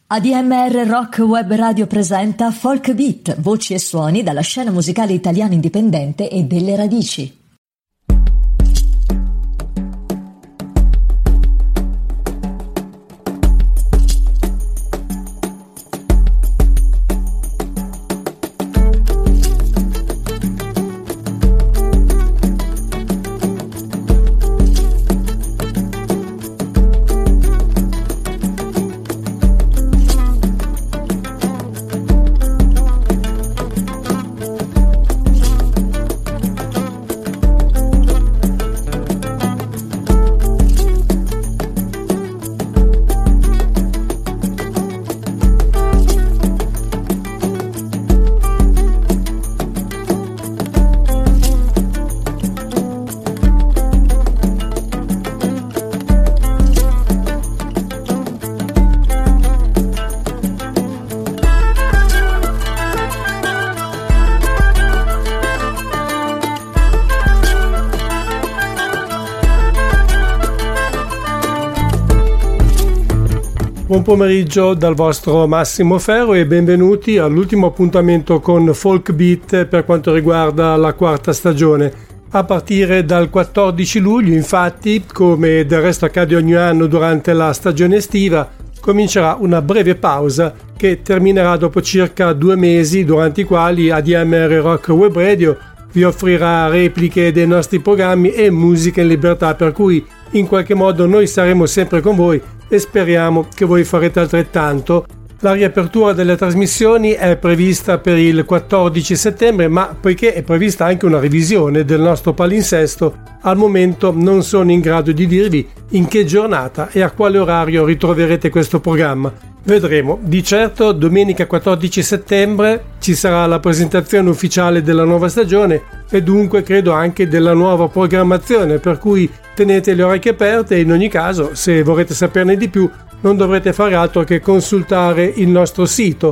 ADMR Rock Web Radio presenta Folk Beat, voci e suoni dalla scena musicale italiana indipendente e delle radici. Buon pomeriggio dal vostro Massimo Ferro e benvenuti all'ultimo appuntamento con Folk Beat per quanto riguarda la quarta stagione. A partire dal 14 luglio, infatti, come del resto accade ogni anno durante la stagione estiva, comincerà una breve pausa che terminerà dopo circa 2 mesi, durante i quali ADMR Rock Web Radio vi offrirà repliche dei nostri programmi e musica in libertà, per cui in qualche modo noi saremo sempre con voi e speriamo che voi farete altrettanto. La riapertura delle trasmissioni è prevista per il 14 settembre, ma poiché è prevista anche una revisione del nostro palinsesto, al momento non sono in grado di dirvi in che giornata e a quale orario ritroverete questo programma. Vedremo. Di certo domenica 14 settembre ci sarà la presentazione ufficiale della nuova stagione e dunque credo anche della nuova programmazione, per cui tenete le orecchie aperte e in ogni caso, se vorrete saperne di più, non dovrete fare altro che consultare il nostro sito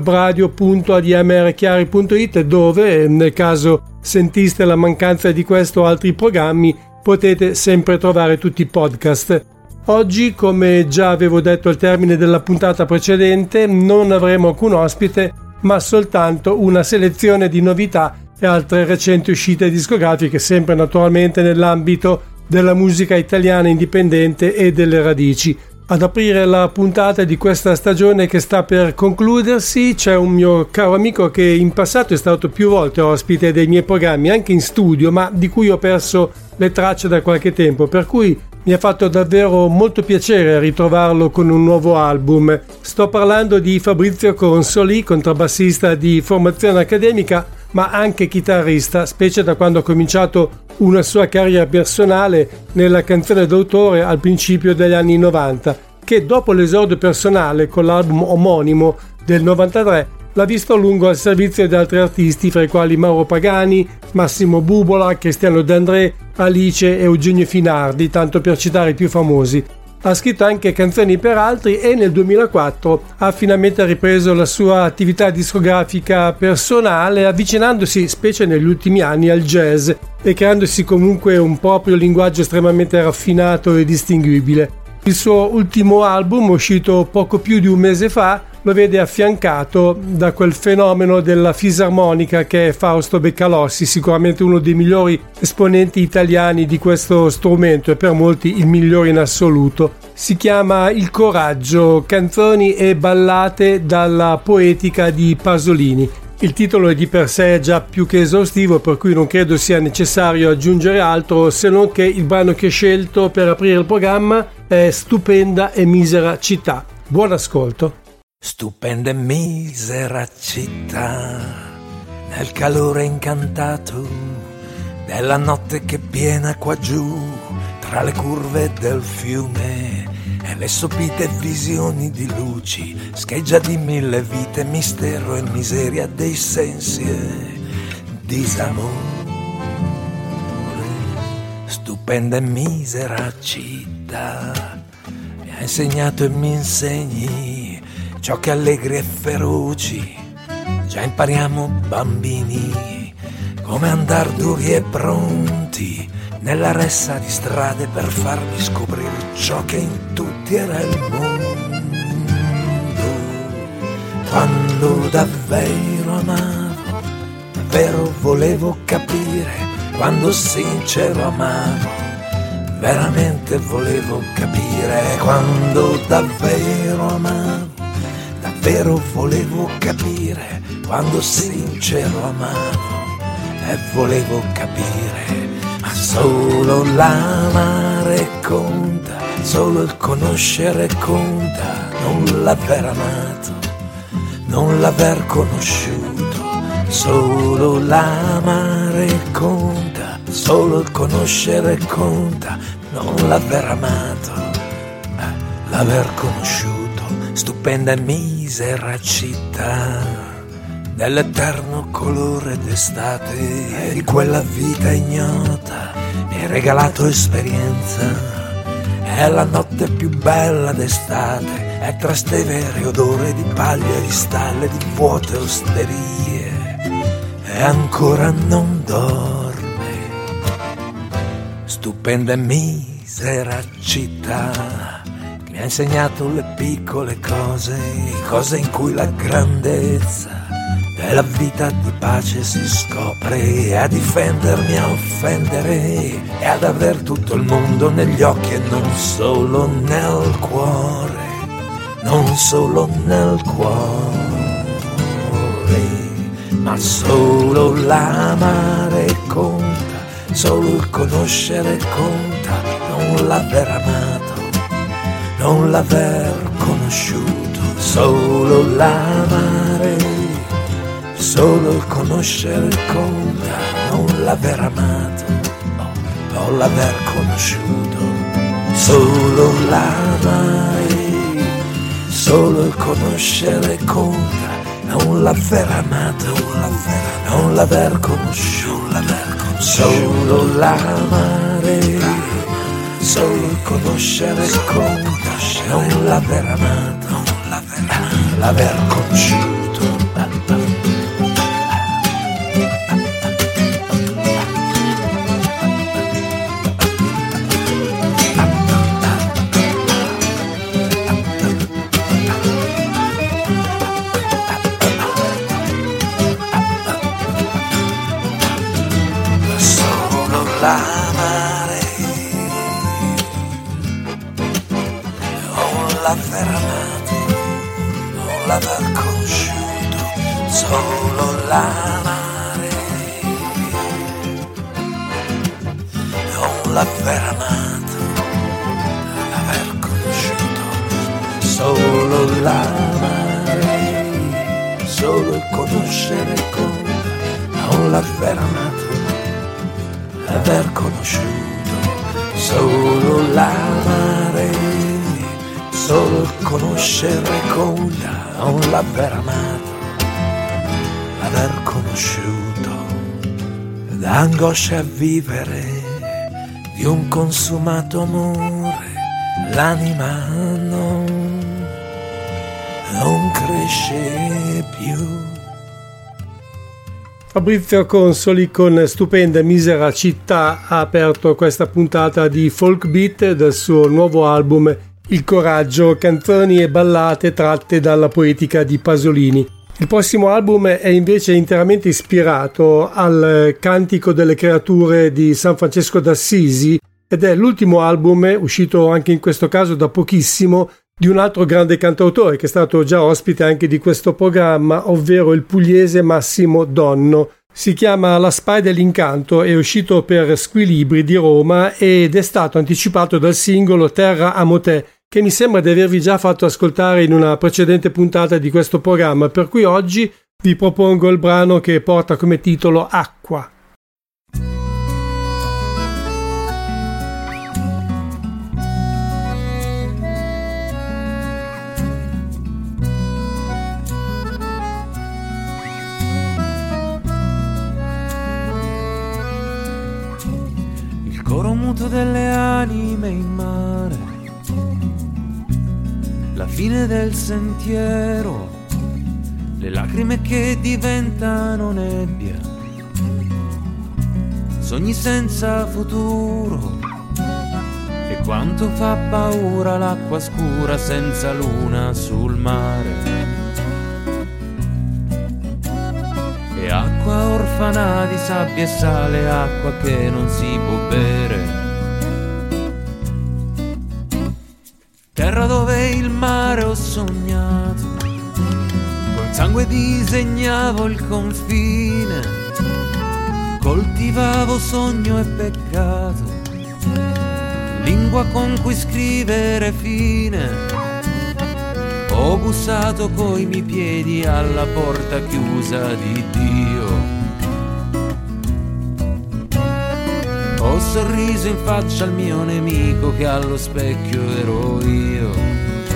webradio.admrchiari.it, dove, nel caso sentiste la mancanza di questo o altri programmi, potete sempre trovare tutti i podcast. Oggi, come già avevo detto al termine della puntata precedente, non avremo alcun ospite, ma soltanto una selezione di novità e altre recenti uscite discografiche, sempre naturalmente nell'ambito della musica italiana indipendente e delle radici. Ad aprire la puntata di questa stagione che sta per concludersi c'è un mio caro amico che in passato è stato più volte ospite dei miei programmi, anche in studio, ma di cui ho perso le tracce da qualche tempo, per cui mi ha fatto davvero molto piacere ritrovarlo con un nuovo album. Sto parlando di Fabrizio Consoli, contrabbassista di formazione accademica, ma anche chitarrista, specie da quando ha cominciato una sua carriera personale nella canzone d'autore al principio degli anni 90, che dopo l'esordio personale con l'album omonimo del 93 l'ha visto a lungo al servizio di altri artisti, fra i quali Mauro Pagani, Massimo Bubola, Cristiano D'André, Alice e Eugenio Finardi, tanto per citare i più famosi. Ha scritto anche canzoni per altri e nel 2004 ha finalmente ripreso la sua attività discografica personale, avvicinandosi, specie negli ultimi anni, al jazz e creandosi comunque un proprio linguaggio estremamente raffinato e distinguibile. Il suo ultimo album, uscito poco più di un mese fa, lo vede affiancato da quel fenomeno della fisarmonica che è Fausto Beccalossi, sicuramente uno dei migliori esponenti italiani di questo strumento e per molti il migliore in assoluto. Si chiama Il Coraggio, canzoni e ballate dalla poetica di Pasolini. Il titolo è di per sé già più che esaustivo, per cui non credo sia necessario aggiungere altro, se non che il brano che ho scelto per aprire il programma è Stupenda e misera città. Buon ascolto. Stupenda e misera città, nel calore incantato della notte che piena qua giù, tra le curve del fiume e le sopite visioni di luci, scheggia di 1000 vite, mistero e miseria dei sensi e disamore. Stupenda e misera città, mi ha insegnato e mi insegni ciò che allegri e feroci già impariamo bambini, come andar duri e pronti nella ressa di strade per farvi scoprire ciò che in tutti era il mondo. quando davvero amavo, davvero volevo capire, quando sincero amavo, veramente volevo capire, quando davvero amavo, davvero volevo capire, quando sincero amavo e volevo capire, ma solo l'amare conta, solo il conoscere conta, non l'aver amato, non l'aver conosciuto, solo l'amare conta, solo il conoscere conta, non l'aver amato, l'aver conosciuto. Stupenda e misera città, dell'eterno colore d'estate e di quella vita ignota, mi hai regalato esperienza, è la notte più bella d'estate, è Trastevere, odore di paglia, di stalle, di vuote osterie, e ancora non dorme. Stupenda e misera città, mi ha insegnato le piccole cose, cose in cui la grandezza della vita di pace si scopre, a difendermi, a offendere e ad aver tutto il mondo negli occhi e non solo nel cuore, non solo nel cuore, ma solo l'amare conta, solo il conoscere conta, non l'aver amato, non l'aver conosciuto, solo l'amare, solo il conoscere conta, non l'aver amato, non l'aver conosciuto, solo l'amare, solo il conoscere conta, non l'aver amato, non l'aver conosciuto, solo l'amare, solo il conoscere conta, non l'aver amato, l'aver conosciuto. Solo l'amare, non l'aver amato, non l'aver conosciuto, solo l'amare, non l'aver amato, l'aver conosciuto, solo l'amare, solo il conoscere conta, non l'aver amato, l'aver conosciuto, solo l'amare, solo il conoscere conta, non l'aver amato, l'aver conosciuto, l'angoscia a vivere di un consumato amore, l'anima non cresce più. Fabrizio Consoli con Stupenda e misera città ha aperto questa puntata di Folk Beat del suo nuovo album Il Coraggio, canzoni e ballate tratte dalla poetica di Pasolini. Il prossimo album è invece interamente ispirato al Cantico delle creature di San Francesco d'Assisi ed è l'ultimo album, uscito anche in questo caso da pochissimo, di un altro grande cantautore che è stato già ospite anche di questo programma, ovvero il pugliese Massimo Donno. Si chiama La Spia dell'Incanto, è uscito per Squilibri di Roma ed è stato anticipato dal singolo Terra Amo Te, che mi sembra di avervi già fatto ascoltare in una precedente puntata di questo programma, per cui oggi vi propongo il brano che porta come titolo Acqua. Coro muto delle anime in mare, la fine del sentiero, le lacrime che diventano nebbia, sogni senza futuro, e quanto fa paura l'acqua scura senza luna sul mare. orfana di sabbia e sale, acqua che non si può bere. Terra dove il mare ho sognato, col sangue disegnavo il confine, coltivavo sogno e peccato, lingua con cui scrivere fine. Ho bussato coi miei piedi alla porta chiusa di Dio. Ho sorriso in faccia al mio nemico che allo specchio ero io.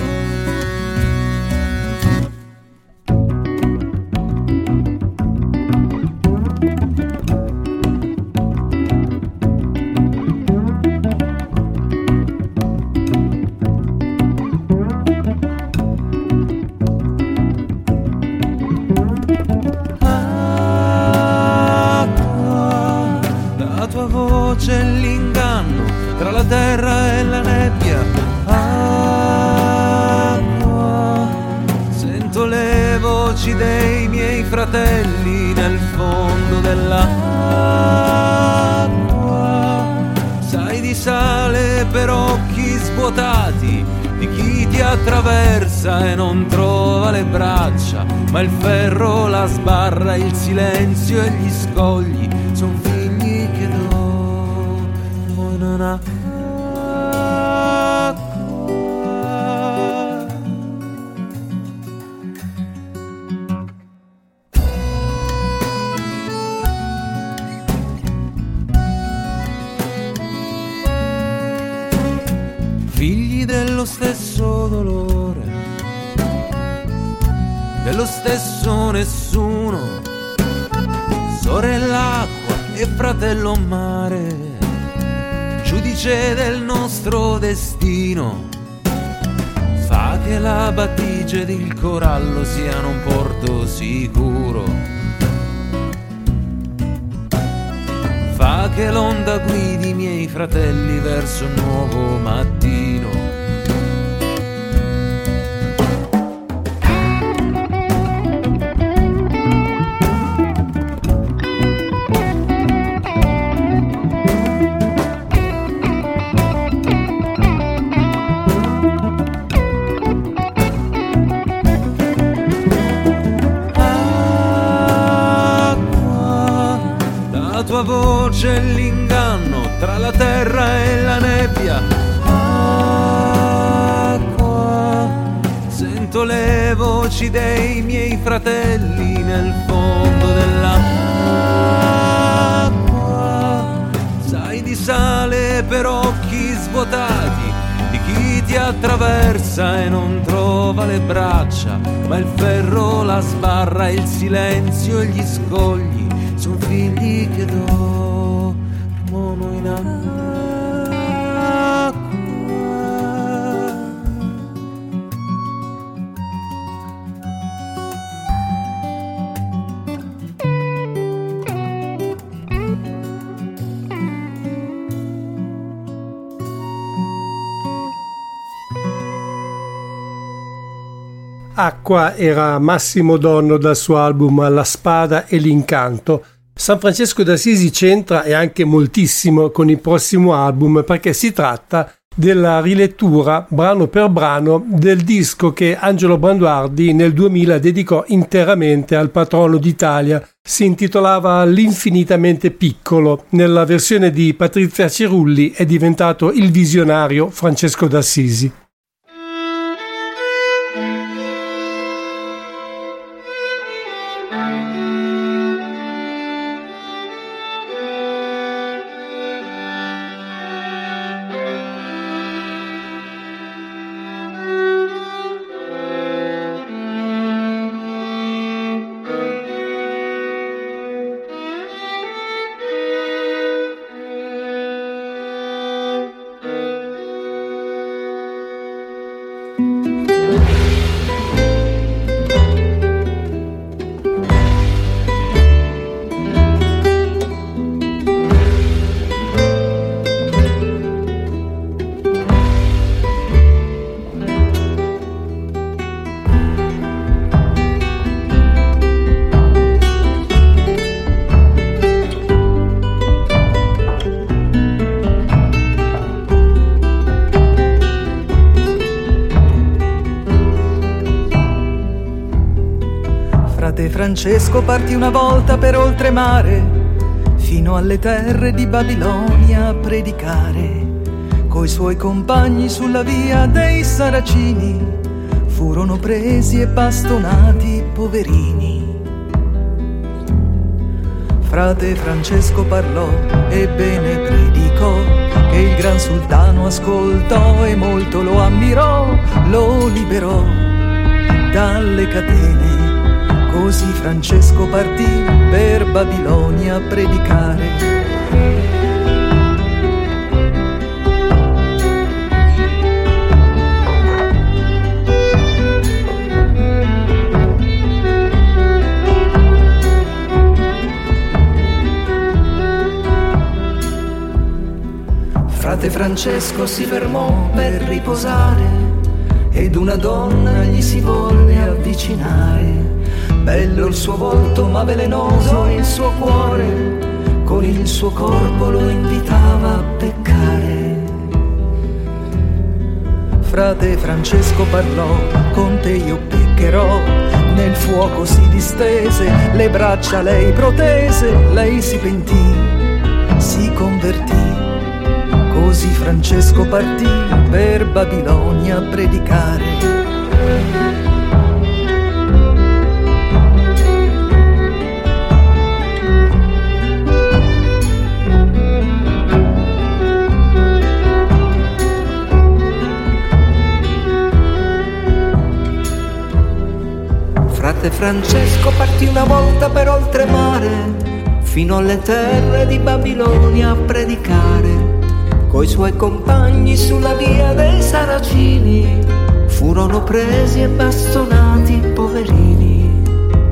Dei miei fratelli nel fondo dell'acqua, sai di sale per occhi svuotati di chi ti attraversa e non trova le braccia, ma il ferro, la sbarra, il silenzio e gli scogli son figli che non ha. Figli dello stesso dolore, dello stesso nessuno, sorella acqua e fratello mare, giudice del nostro destino. Fa che la battigia ed il corallo siano un porto sicuro. Fa che l'onda guidi i miei fratelli verso un nuovo mattino. La tua voce è l'inganno tra la terra e la nebbia. Acqua, sento le voci dei miei fratelli nel fondo dell'acqua. Sai di sale per occhi svuotati di chi ti attraversa e non trova le braccia, ma il ferro, la sbarra, il silenzio e gli scogli son figli che dormono in acqua. Acqua era Massimo Donno dal suo album La spada e l'incanto. San Francesco d'Assisi c'entra e anche moltissimo con il prossimo album, perché si tratta della rilettura brano per brano del disco che Angelo Branduardi nel 2000 dedicò interamente al patrono d'Italia. Si intitolava L'infinitamente piccolo. Nella versione di Patrizia Cirulli è diventato il visionario Francesco d'Assisi. Frate Francesco partì una volta per oltremare, fino alle terre di Babilonia a predicare. Coi suoi compagni sulla via dei Saracini furono presi e bastonati poverini. Frate Francesco parlò e bene predicò, che il gran sultano ascoltò e molto lo ammirò, lo liberò dalle catene. Così Francesco partì per Babilonia a predicare. Frate Francesco si fermò per riposare ed una donna gli si volle avvicinare. Bello il suo volto ma velenoso il suo cuore, con il suo corpo lo invitava a peccare. Frate Francesco parlò, con te io peccherò. Nel fuoco si distese, le braccia lei protese, lei si pentì, si convertì. Così Francesco partì per Babilonia a predicare. Frate Francesco partì una volta per oltremare, fino alle terre di Babilonia a predicare. Coi suoi compagni sulla via dei Saracini furono presi e bastonati poverini.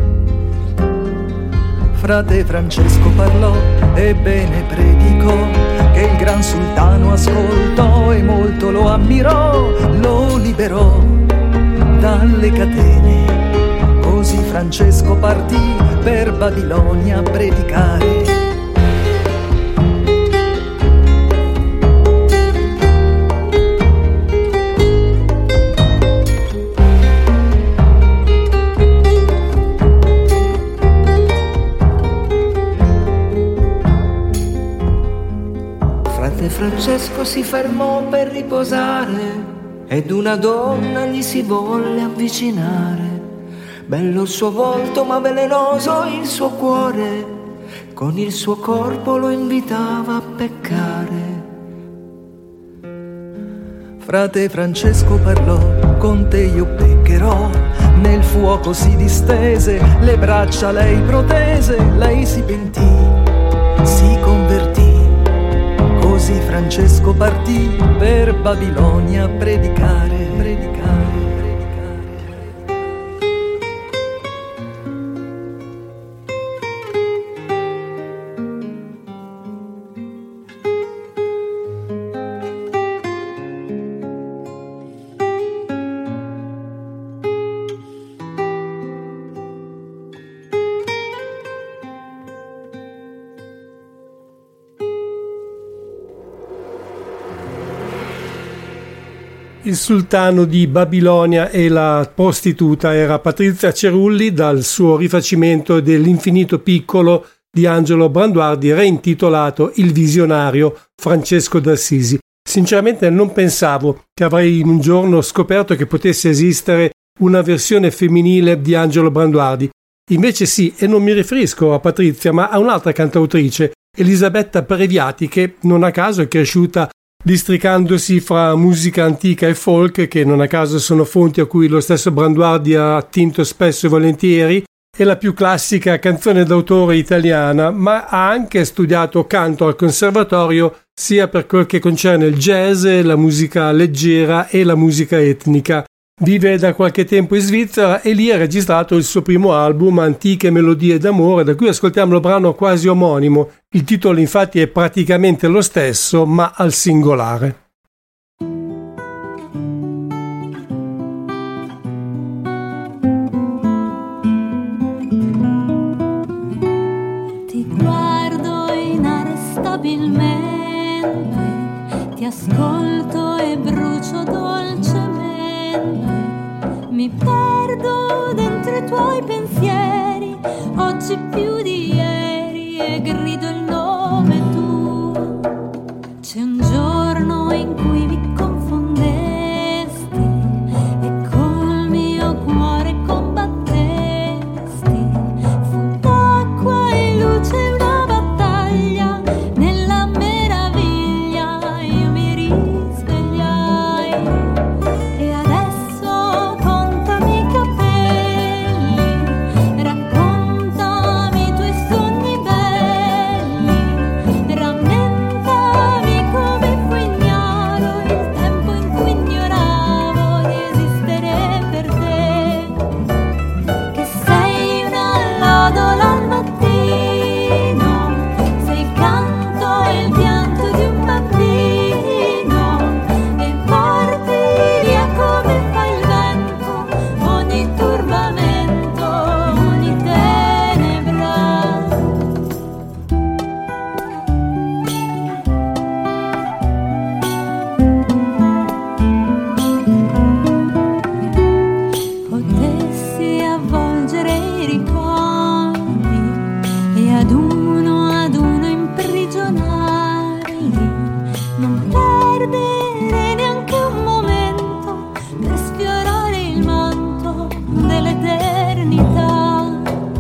Frate Francesco parlò e bene predicò, che il gran sultano ascoltò e molto lo ammirò, lo liberò dalle catene. Così Francesco partì per Babilonia a predicare. Francesco si fermò per riposare ed una donna gli si volle avvicinare. Bello il suo volto ma velenoso il suo cuore, con il suo corpo lo invitava a peccare. Frate Francesco parlò, con te io peccherò. Nel fuoco si distese, le braccia lei protese, lei si pentì, si convertì. Così Francesco partì per Babilonia a predicare. Il sultano di Babilonia e la prostituta era Patrizia Cerulli, dal suo rifacimento dell'Infinito Piccolo di Angelo Branduardi, reintitolato Il visionario Francesco d'Assisi. Sinceramente non pensavo che avrei un giorno scoperto che potesse esistere una versione femminile di Angelo Branduardi. Invece sì, e non mi riferisco a Patrizia, ma a un'altra cantautrice, Elisabetta Previati, che non a caso è cresciuta districandosi fra musica antica e folk, che non a caso sono fonti a cui lo stesso Branduardi ha attinto spesso e volentieri, è la più classica canzone d'autore italiana, ma ha anche studiato canto al conservatorio sia per quel che concerne il jazz, la musica leggera e la musica etnica. Vive da qualche tempo in Svizzera e lì ha registrato il suo primo album, Antiche melodie d'amore, da cui ascoltiamo il brano quasi omonimo. Il titolo infatti è praticamente lo stesso, ma al singolare. Ti guardo inarrestabilmente, ti ascolto e brucio dolcemente. Mi perdo dentro i tuoi pensieri, oggi più di ieri, e grido il nome tuo. C'è un giorno in cui vi confondesti e col mio cuore combattesti. Fu d'acqua e luce una battaglia, nella meraviglia io mi risvegliai. E adesso contami i capelli, raccontami i tuoi sogni belli, rammentami come fu ignaro il tempo in cui ignoravo di esistere per te. Che sei una lodola al mattino, sei il canto e il pianto di un bambino, e porti via come fa il vento ogni turbamento, ogni tenebra. Potessi avvolgere i ricordi e ad uno imprigionarli, non perdere neanche un momento per sfiorare il manto dell'eternità.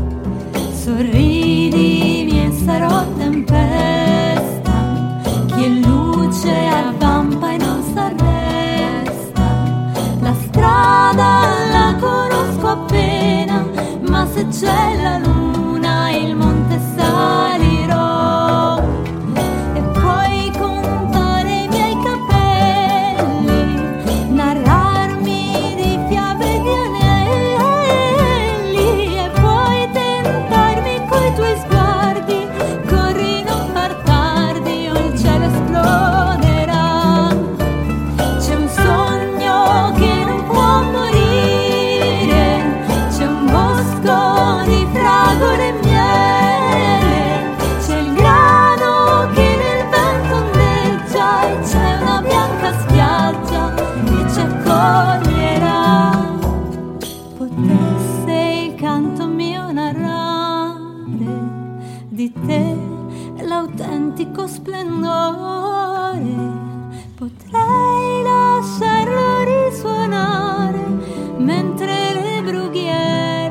Sorridimi e sarò tempesta, chi è luce avvampa e non s'arresta. La strada la conosco appena, ma se c'è la luna il monte salirò. E poi contare i miei capelli, narrarmi di fiabe di anelli, e poi tentarmi coi tuoi sguardi. Corri, non far tardi o il cielo esploderà. C'è un sogno che non può morire, c'è un bosco di fragole e miele, c'è il grano che nel vento ondeggia, e c'è una bianca spiaggia che ci accoglierà. Potesse il canto mio narrare di te l'autentico splendore, potrei lasciarlo risuonare mentre le brughiere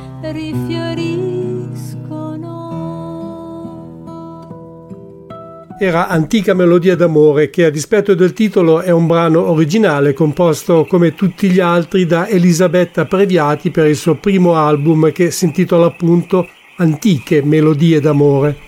rifioriscono. Era Antica melodia d'amore, che a dispetto del titolo è un brano originale composto come tutti gli altri da Elisabetta Previati per il suo primo album, che si intitola appunto Antiche melodie d'amore.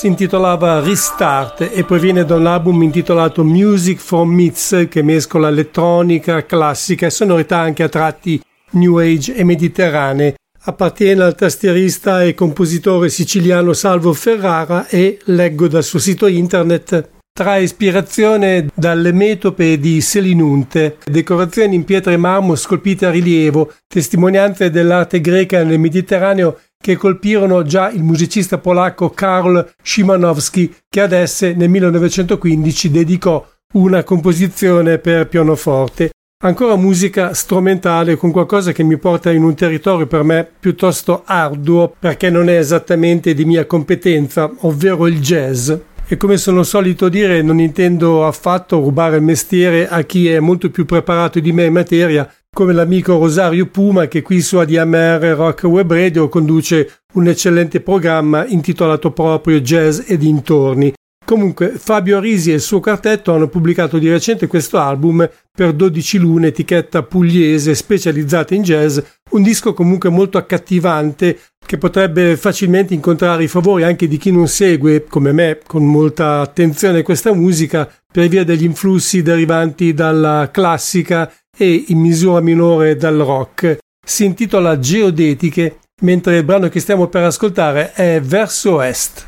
si intitolava Restart e proviene da un album intitolato Music from Myths, che mescola elettronica, classica e sonorità anche a tratti New Age e mediterranee. Appartiene al tastierista e compositore siciliano Salvo Ferrara e, leggo dal suo sito internet, trae ispirazione dalle metope di Selinunte, decorazioni in pietra e marmo scolpite a rilievo, testimonianze dell'arte greca nel Mediterraneo che colpirono già il musicista polacco Karol Szymanowski, che ad esse nel 1915 dedicò una composizione per pianoforte. Ancora musica strumentale con qualcosa che mi porta in un territorio per me piuttosto arduo perché non è esattamente di mia competenza, ovvero il jazz. E come sono solito dire, non intendo affatto rubare il mestiere a chi è molto più preparato di me in materia, come l'amico Rosario Puma, che qui su ADMR Rock Web Radio conduce un eccellente programma intitolato proprio Jazz e dintorni. Comunque Fabio Risi e il suo quartetto hanno pubblicato di recente questo album per 12 Lune, etichetta pugliese specializzata in jazz, un disco comunque molto accattivante che potrebbe facilmente incontrare i favori anche di chi non segue, come me, con molta attenzione questa musica per via degli influssi derivanti dalla classica e in misura minore dal rock. Si intitola Geodetiche, mentre il brano che stiamo per ascoltare è Verso Est.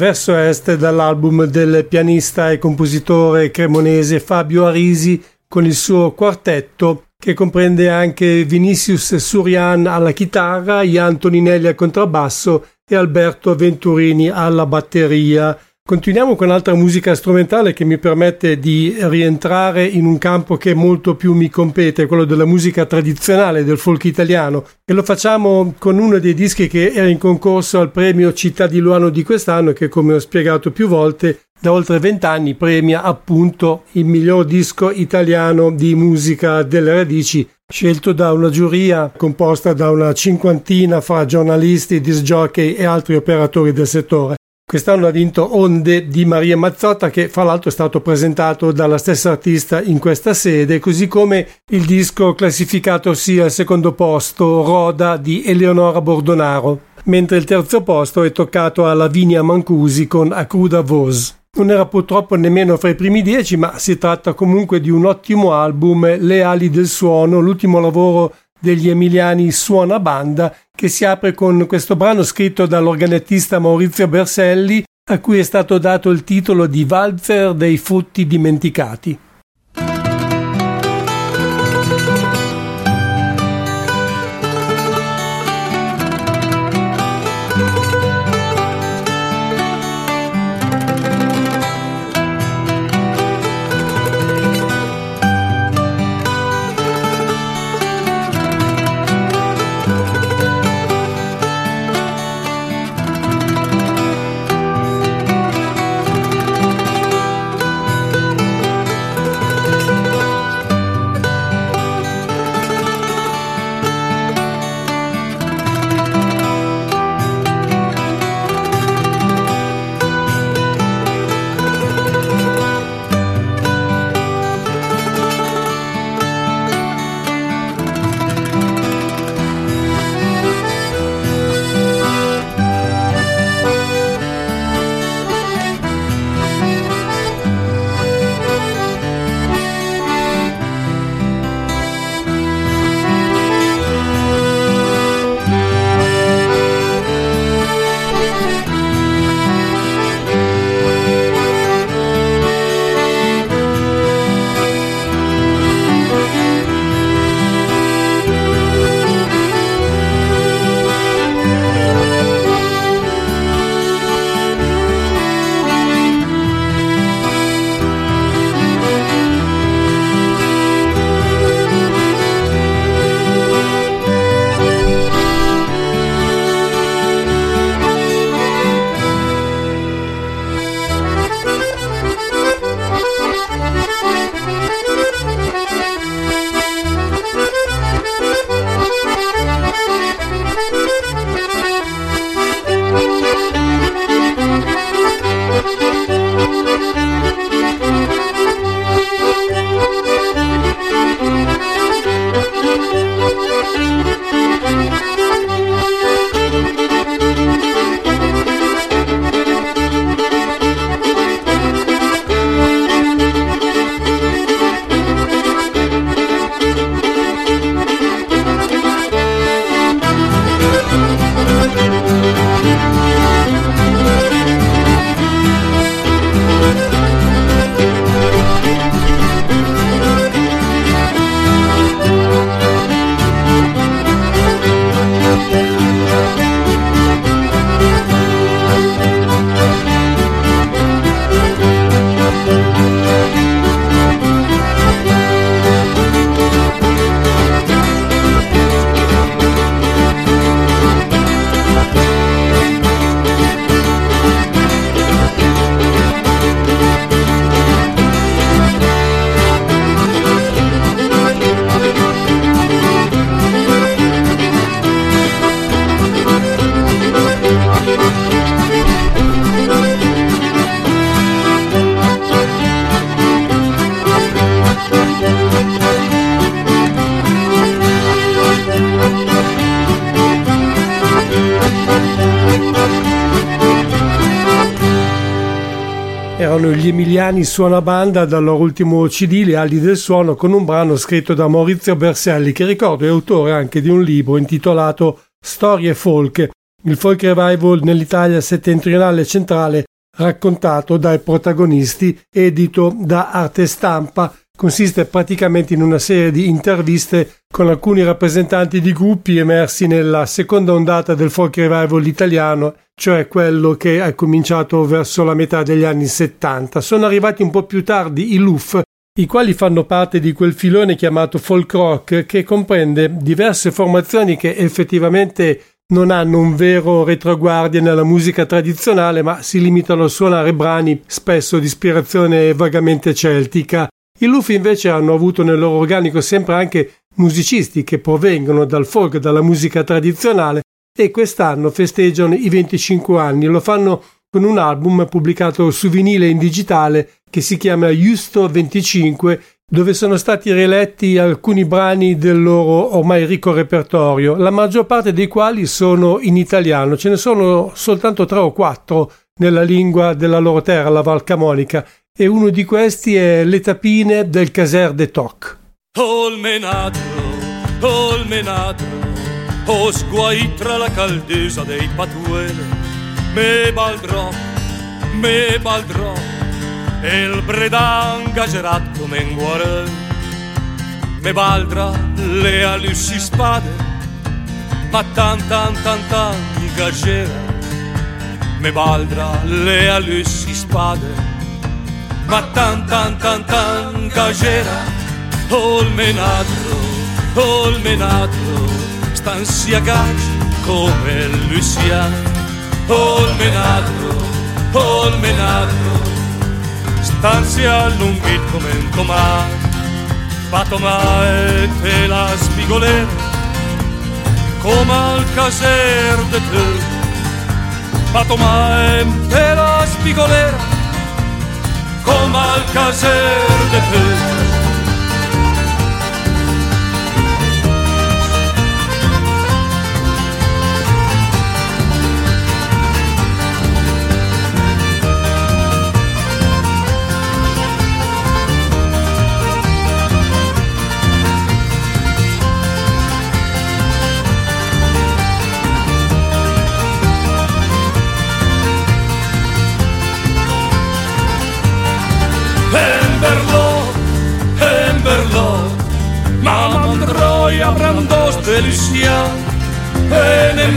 verso est dall'album del pianista e compositore cremonese Fabio Arisi con il suo quartetto, che comprende anche Vinicius Surian alla chitarra, Ian Toninelli al contrabbasso e Alberto Venturini alla batteria. Continuiamo con altra musica strumentale che mi permette di rientrare in un campo che molto più mi compete, quello della musica tradizionale, del folk italiano, e lo facciamo con uno dei dischi che era in concorso al premio Città di Luano di quest'anno, che, come ho spiegato più volte, da oltre 20 anni premia appunto il miglior disco italiano di musica delle radici, scelto da una giuria composta da una cinquantina fra giornalisti, disc jockey e altri operatori del settore. Quest'anno ha vinto Onde di Maria Mazzotta, che fra l'altro è stato presentato dalla stessa artista in questa sede, così come il disco classificatosi al secondo posto, Roda di Eleonora Bordonaro, mentre il terzo posto è toccato a Lavinia Mancusi con A Cruda Voz. Non era purtroppo nemmeno fra i primi 10, ma si tratta comunque di un ottimo album, Le ali del suono, l'ultimo lavoro degli emiliani Suona Banda, che si apre con questo brano scritto dall'organettista Maurizio Berselli, a cui è stato dato il titolo di Valzer dei frutti dimenticati. Erano gli Emiliani Suona Banda dal loro ultimo CD, Le ali del suono, con un brano scritto da Maurizio Berselli, che ricordo è autore anche di un libro intitolato Storie folk, il folk revival nell'Italia settentrionale e centrale raccontato dai protagonisti, edito da Arte Stampa. Consiste praticamente in una serie di interviste con alcuni rappresentanti di gruppi emersi nella seconda ondata del folk revival italiano, cioè quello che è cominciato verso la metà degli anni 70. Sono arrivati un po' più tardi i Luf, i quali fanno parte di quel filone chiamato folk rock, che comprende diverse formazioni che effettivamente non hanno un vero retroguardia nella musica tradizionale, ma si limitano a suonare brani spesso di ispirazione vagamente celtica. I Luf invece hanno avuto nel loro organico sempre anche musicisti che provengono dal folk, dalla musica tradizionale, e quest'anno festeggiano i 25 anni. Lo fanno con un album pubblicato su vinile in digitale che si chiama Justo 25, dove sono stati riletti alcuni brani del loro ormai ricco repertorio, la maggior parte dei quali sono in italiano. Ce ne sono soltanto 3 o 4 nella lingua della loro terra, la Val Camonica, e uno di questi è Le Tapine del Caser de Toc. Oh menadro, oh sguai tra la caldezza dei patuele, me baldrò, e il breda ingagerat come in guare, me baldra le alussi spade, ma tan ingagera, me baldra le alussi spade, ma tan ingagera. Oh il menadro, stanzi agagi come Luciano. Oh il menadro, stanzi allunghi come un Tomà. Va Tomà e te la spigolera come al caser de te. Va Tomà e te la spigolera come al caser de te. Brandos de Lucia, en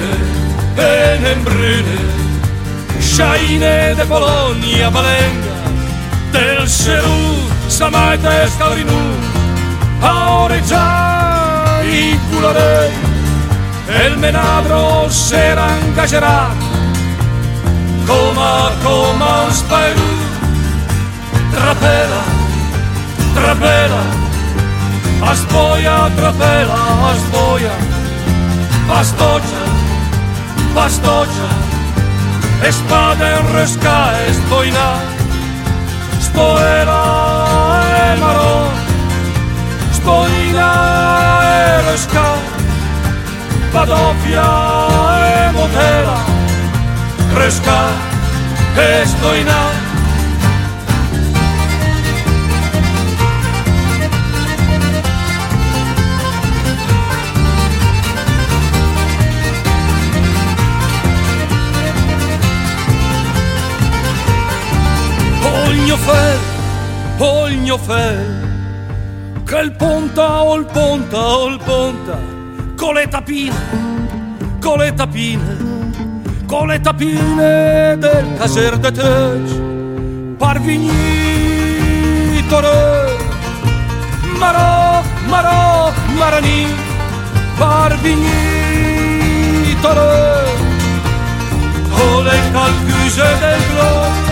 Brune, Sciaine de Polonia, Valenga, del Cerù, Samaite e Scalrinù, ora già i cularei, e il menadro s'era ingagerato, come un spairu, trapela, a spoia, trapela, a spoia, pastoggia, e spada in resca e stoina, stoela e maron, stoina e resca, padofia e motela, resca e stoina. Ogni fel, che il ponta, con le tapine del caser de Tech, parvignitore, marani, parvignitore, con le calcuse del globo.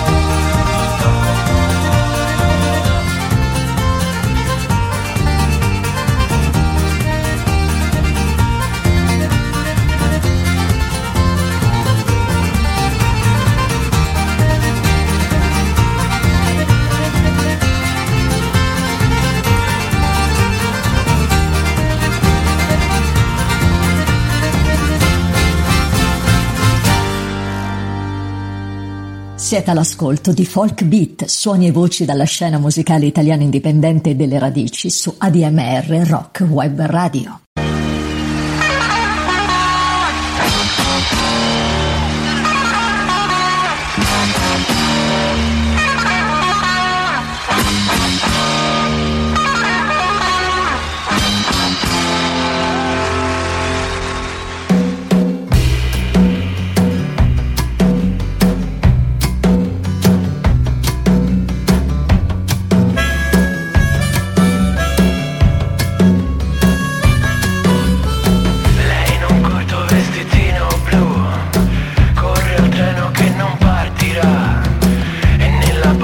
Siete all'ascolto di Folk Beat, suoni e voci dalla scena musicale italiana indipendente e delle radici su ADMR Rock Web Radio.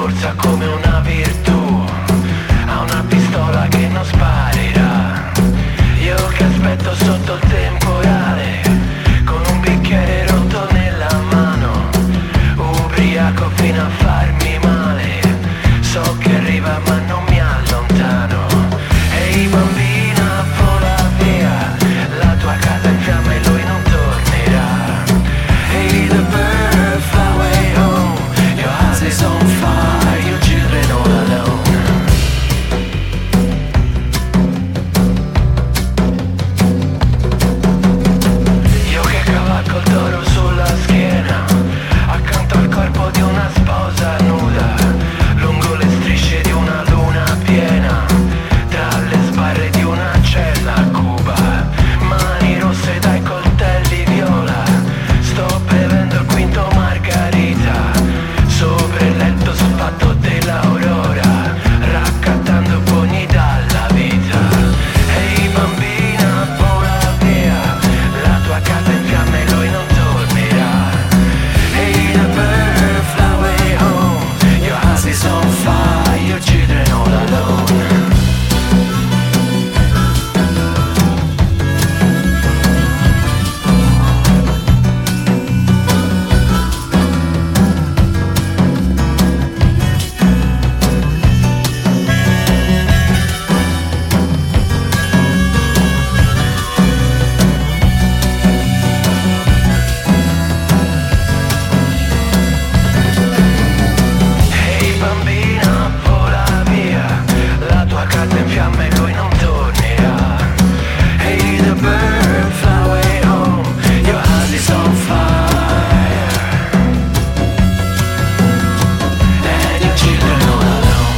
borsa come una virtù, ha una pistola che non sparirà. Io che aspetto sotto il temporale, con un bicchiere rotto nella mano, ubriaco fino a farmi male. So che arriva ma non mi allontano. Ehi bambina, vola via, la tua casa in fiamme e lui non tornerà. Hey the bird, fly away home, your house is on fire, your children all alone. Io che cavalco il toro sulla schiena, accanto al corpo di una sposa nuda, lungo le strisce di una luna piena, tra le sbarre di una cella a Cuba, mani rosse dai coltelli viola, sto bevendo il quinto margarita, sopra il letto sfatto dell'aurora, raccattando pugni dalla vita. Ehi bambina, vola via, la tua casa in fiamme e lui non tornerà. Hey the bird, fly away home, your house is on fire, your children all alone. Ehi bambina, vola via, la tua casa in fiamme e lui non tornerà. Hey the bird, fly away home, your house is on fire, and your children all alone.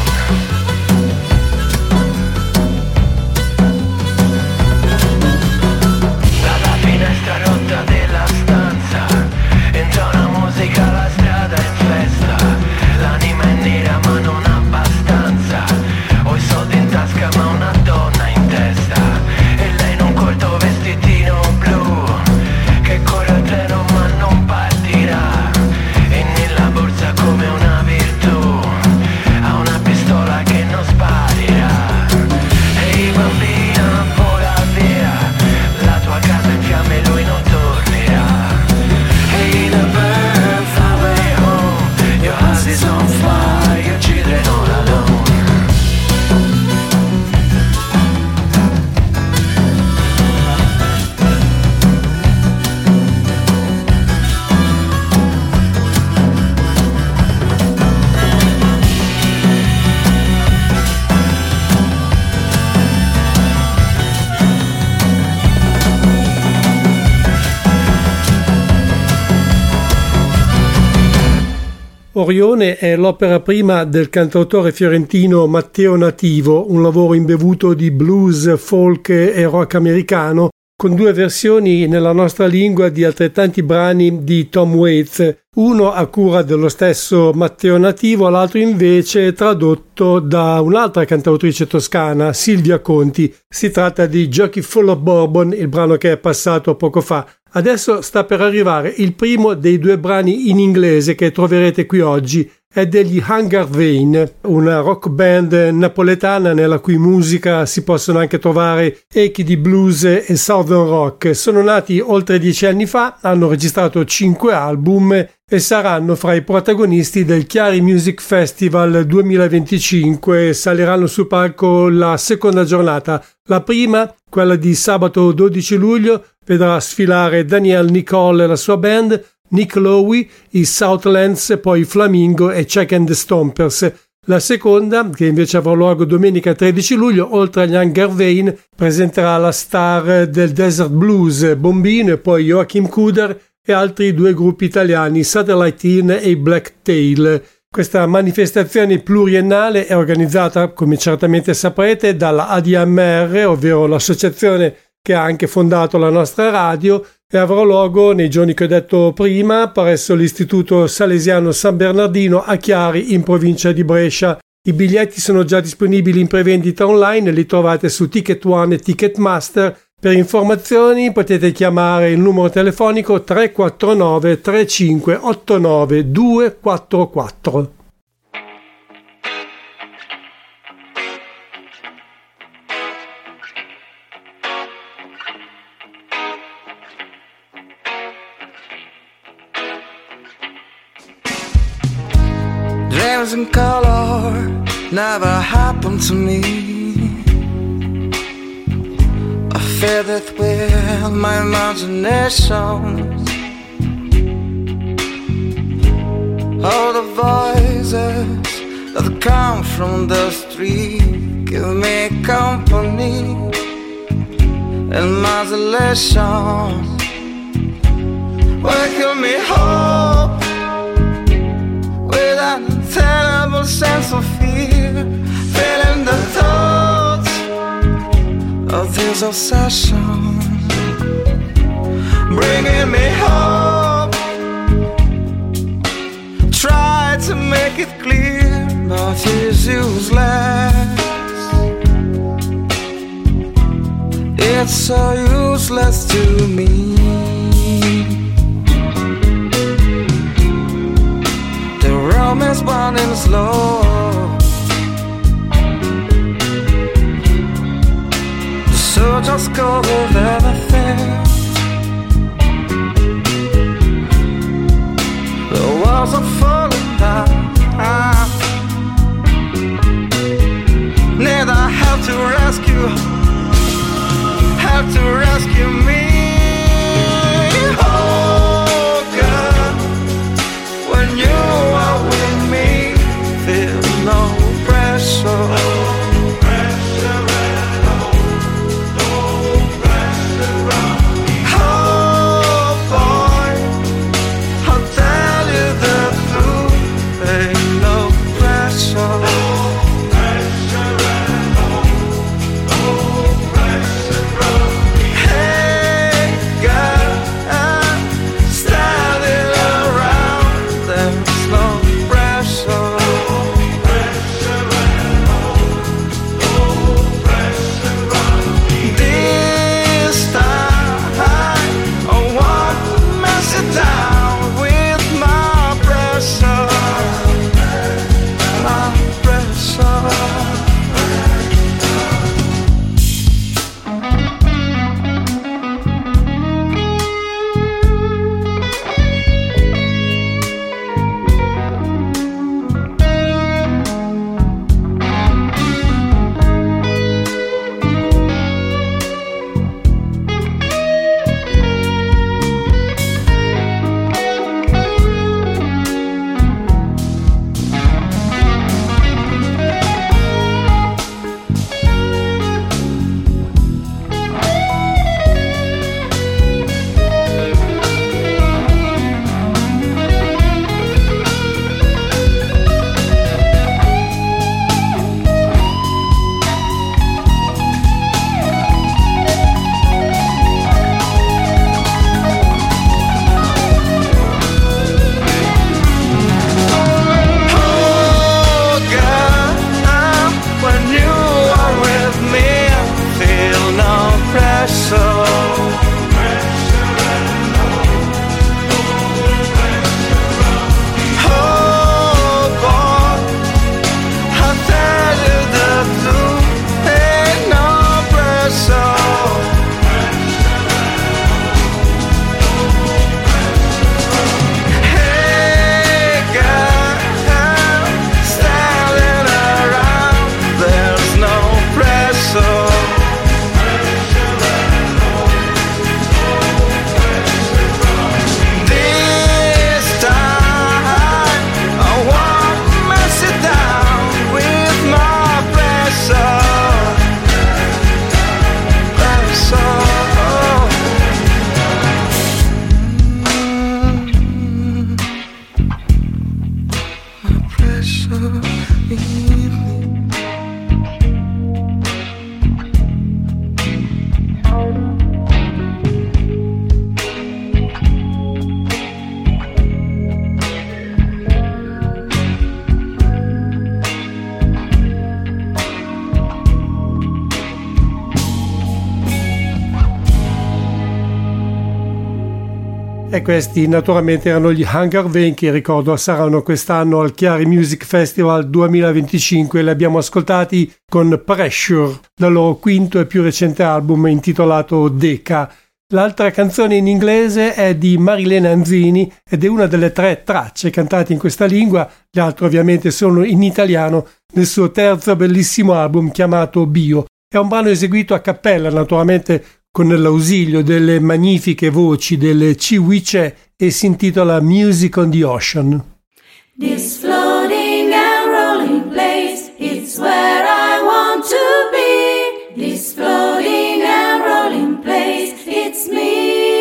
Dalla finestra rotta della stanza entra una musica, la strada è in festa, l'anima è nera ma non abbastanza, ho i soldi in tasca ma una donna in testa, e lei in un corto vestitino blu che corre al treno ma non partirà, e nella borsa come una virtù ha una pistola che non sparirà. Ehi bambina, vola via, la tua casa in fiamme e lui non tornerà. Hey the bird, fly away home, your house is on fire, your children all alone. Orione è l'opera prima del cantautore fiorentino Matteo Nativo, un lavoro imbevuto di blues, folk e rock americano, con due versioni nella nostra lingua di altrettanti brani di Tom Waits, uno a cura dello stesso Matteo Nativo, l'altro invece tradotto da un'altra cantautrice toscana, Silvia Conti. Si tratta di Jockey Full of Bourbon, il brano che è passato poco fa. Adesso sta per arrivare il primo dei due brani in inglese che troverete qui oggi. È degli Hunger Vein, una rock band napoletana nella cui musica si possono anche trovare echi di blues e southern rock. Sono nati oltre 10 anni fa, hanno registrato 5 album e saranno fra i protagonisti del Chiari Music Festival 2025. Saliranno sul palco la seconda giornata. La prima, quella di sabato 12 luglio, vedrà sfilare Daniel Nicole e la sua band, Nick Lowe, i Southlands, poi Flamingo e Check and the Stompers. La seconda, che invece avrà luogo domenica 13 luglio, oltre agli Hunger Vein, presenterà la star del Desert Blues, Bombino, e poi Joachim Kuder e altri due gruppi italiani, Satellite Inn e Black Tail. Questa manifestazione pluriennale è organizzata, come certamente saprete, dalla ADMR, ovvero l'associazione che ha anche fondato la nostra radio, e avrà luogo nei giorni che ho detto prima presso l'Istituto Salesiano San Bernardino a Chiari, in provincia di Brescia. I biglietti sono già disponibili in prevendita online, li trovate su Ticket One e Ticketmaster. Per informazioni potete chiamare il numero telefonico 349 3589 244. in color never happened to me. I filled it with my imagination. All the voices that come from the street give me company in my isolation. Will give me hope with an terrible sense of fear, feeling the thoughts of this obsession, bringing me hope. Try to make it clear, but it's useless. It's so useless to me. The room is burning slow. The soldiers go with everything. The walls are falling down. Need I have to rescue, have to rescue me. Oh God, when you are with me, feel no pressure. No pressure at all. No pressure at all. Oh boy, I'll tell you the truth. Ain't no pressure. No pressure at all. No pressure at all. Hey girl, I'm standing around. There's no pressure. No pressure at all. No pressure at all. This time I want to mess it down with my pressure. My pressure. Oh God, when you are with me, I feel no pressure. Oh boy, I'll tell you the truth. Ain't no pressure. Hey girl, I'm standing around. There's no pressure. This time I want to mess it down with my pressure. My pressure in me. E questi naturalmente erano gli Hunger Vein, che ricordo saranno quest'anno al Chiari Music Festival 2025. Li abbiamo ascoltati con Pressure dal loro quinto e più recente album intitolato Deca. L'altra canzone in inglese è di Marilena Anzini ed è una delle 3 tracce cantate in questa lingua, le altre ovviamente sono in italiano, nel suo terzo bellissimo album chiamato Bio. È un brano eseguito a cappella, naturalmente con l'ausilio delle magnifiche voci delle Ciwice e si intitola Music on the Ocean. This floating and rolling place, it's where I want to be. This floating and rolling place, it's me.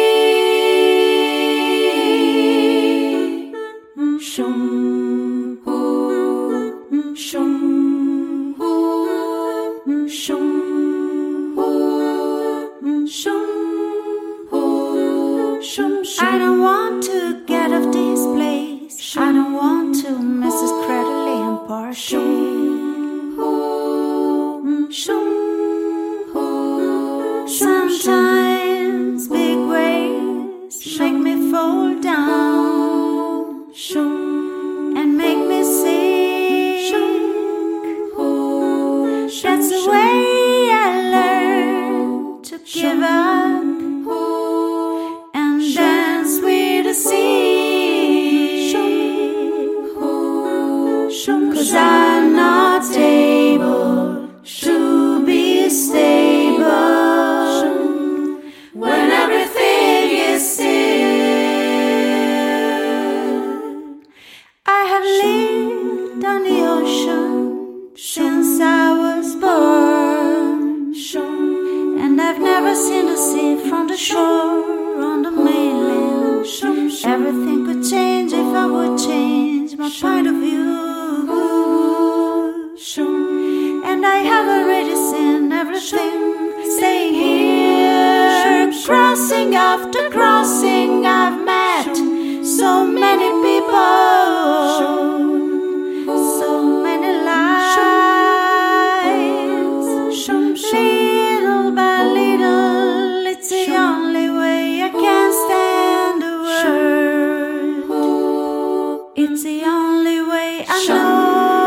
Shum, hoo, shum, hoo, shum, hoo, shum, hoo, shum, shum. I don't want to get off this place. I don't want to miss this cradle and party. Shum, hoo, shum, hoo. Sometimes big waves make me fall down. Shum, and make me sink. Shum, hoo. That's the way I learned to give up and dance with the sea. 'Cause I'm not able to be stable when everything is still. I have lived on the ocean since I was born, and I've never seen the sea from the shore on the mainland. Everything could change if I would change my point of view. And I have already seen everything. Staying here, crossing after crossing, I've met so many people, so many lives. Little by little, it's the only way I can stand the world. It's the only way I know.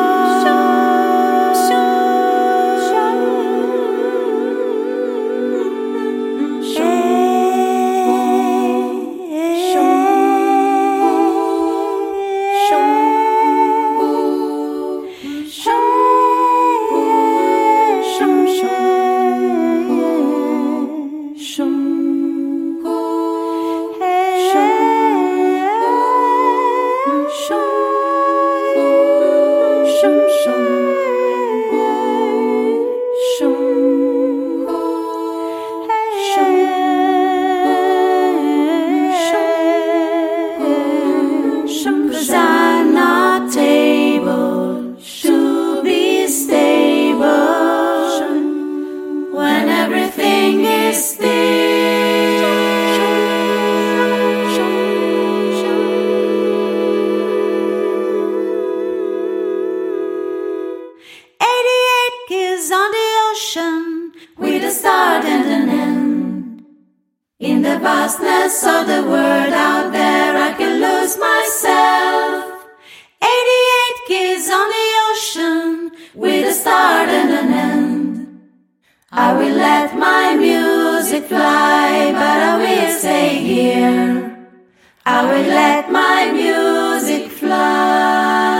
Of the world out there, I can lose myself. 88 kids on the ocean, with a start and an end. I will let my music fly, but I will stay here. I will let my music fly.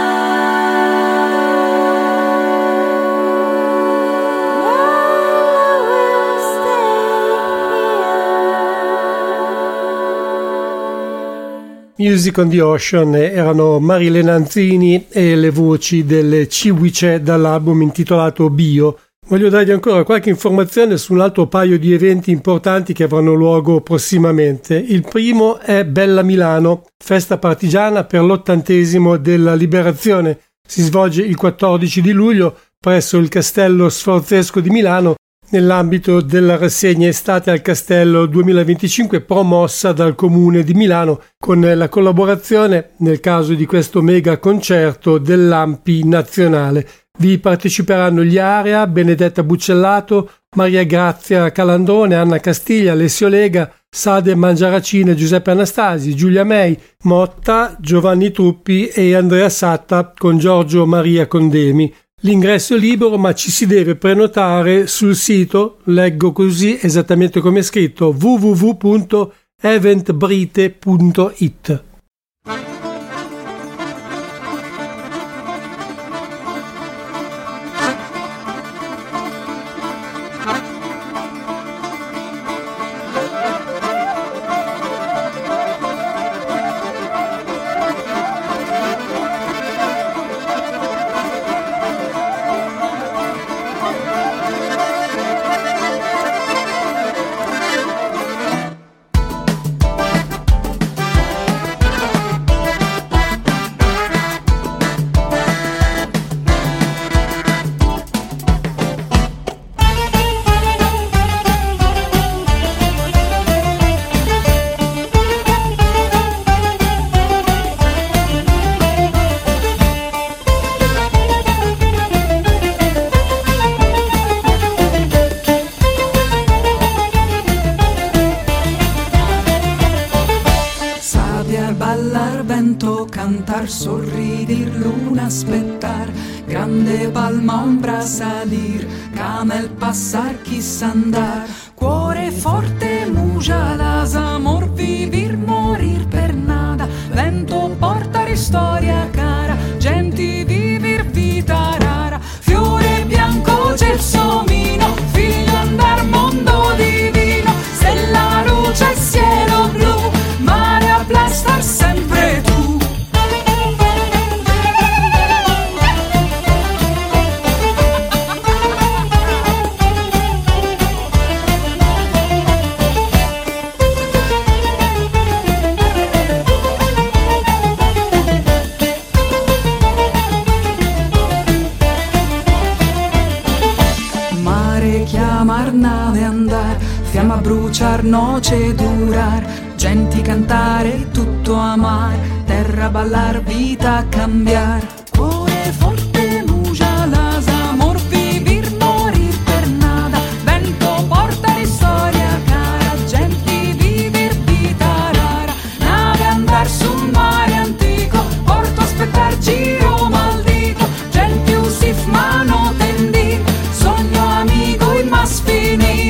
Music on the Ocean erano Marilena Anzini e le voci delle Ciwice dall'album intitolato Bio. Voglio darvi ancora qualche informazione su un altro paio di eventi importanti che avranno luogo prossimamente. Il primo è Bella Milano, festa partigiana per l'80° della Liberazione. Si svolge il 14 di luglio presso il Castello Sforzesco di Milano, nell'ambito della rassegna Estate al Castello 2025 promossa dal Comune di Milano con la collaborazione, nel caso di questo mega concerto, dell'Ampi Nazionale. Vi parteciperanno gli Area, Benedetta Buccellato, Maria Grazia Calandrone, Anna Castiglia, Alessio Lega, Sade Mangiaracine, Giuseppe Anastasi, Giulia May, Motta, Giovanni Truppi e Andrea Satta con Giorgio Maria Condemi. L'ingresso è libero, ma ci si deve prenotare sul sito, leggo così esattamente come è scritto, www.eventbrite.it. Cantar, sorridir, luna aspettar, grande palma ombra salir, camel passar, chissà andar, cuore forte, muja las amor, vivir, morir per nada, vento portar storia cara, genti vivir vita rara, fiore bianco gelsomino, figlio andar mondo divino, stella luce cielo blu, mare aplastar sempre tu. Nave andar, fiamma bruciar, noce durar, genti cantare, tutto amar, terra ballar, vita cambiar, cuore forte, muja las amor, vivir, morir per nada, vento porta storia cara, genti vivir, vita rara, nave andar sul mare antico, porto aspettar, giro maldito, genti usif, mano tendir, sogno amico il mas finir.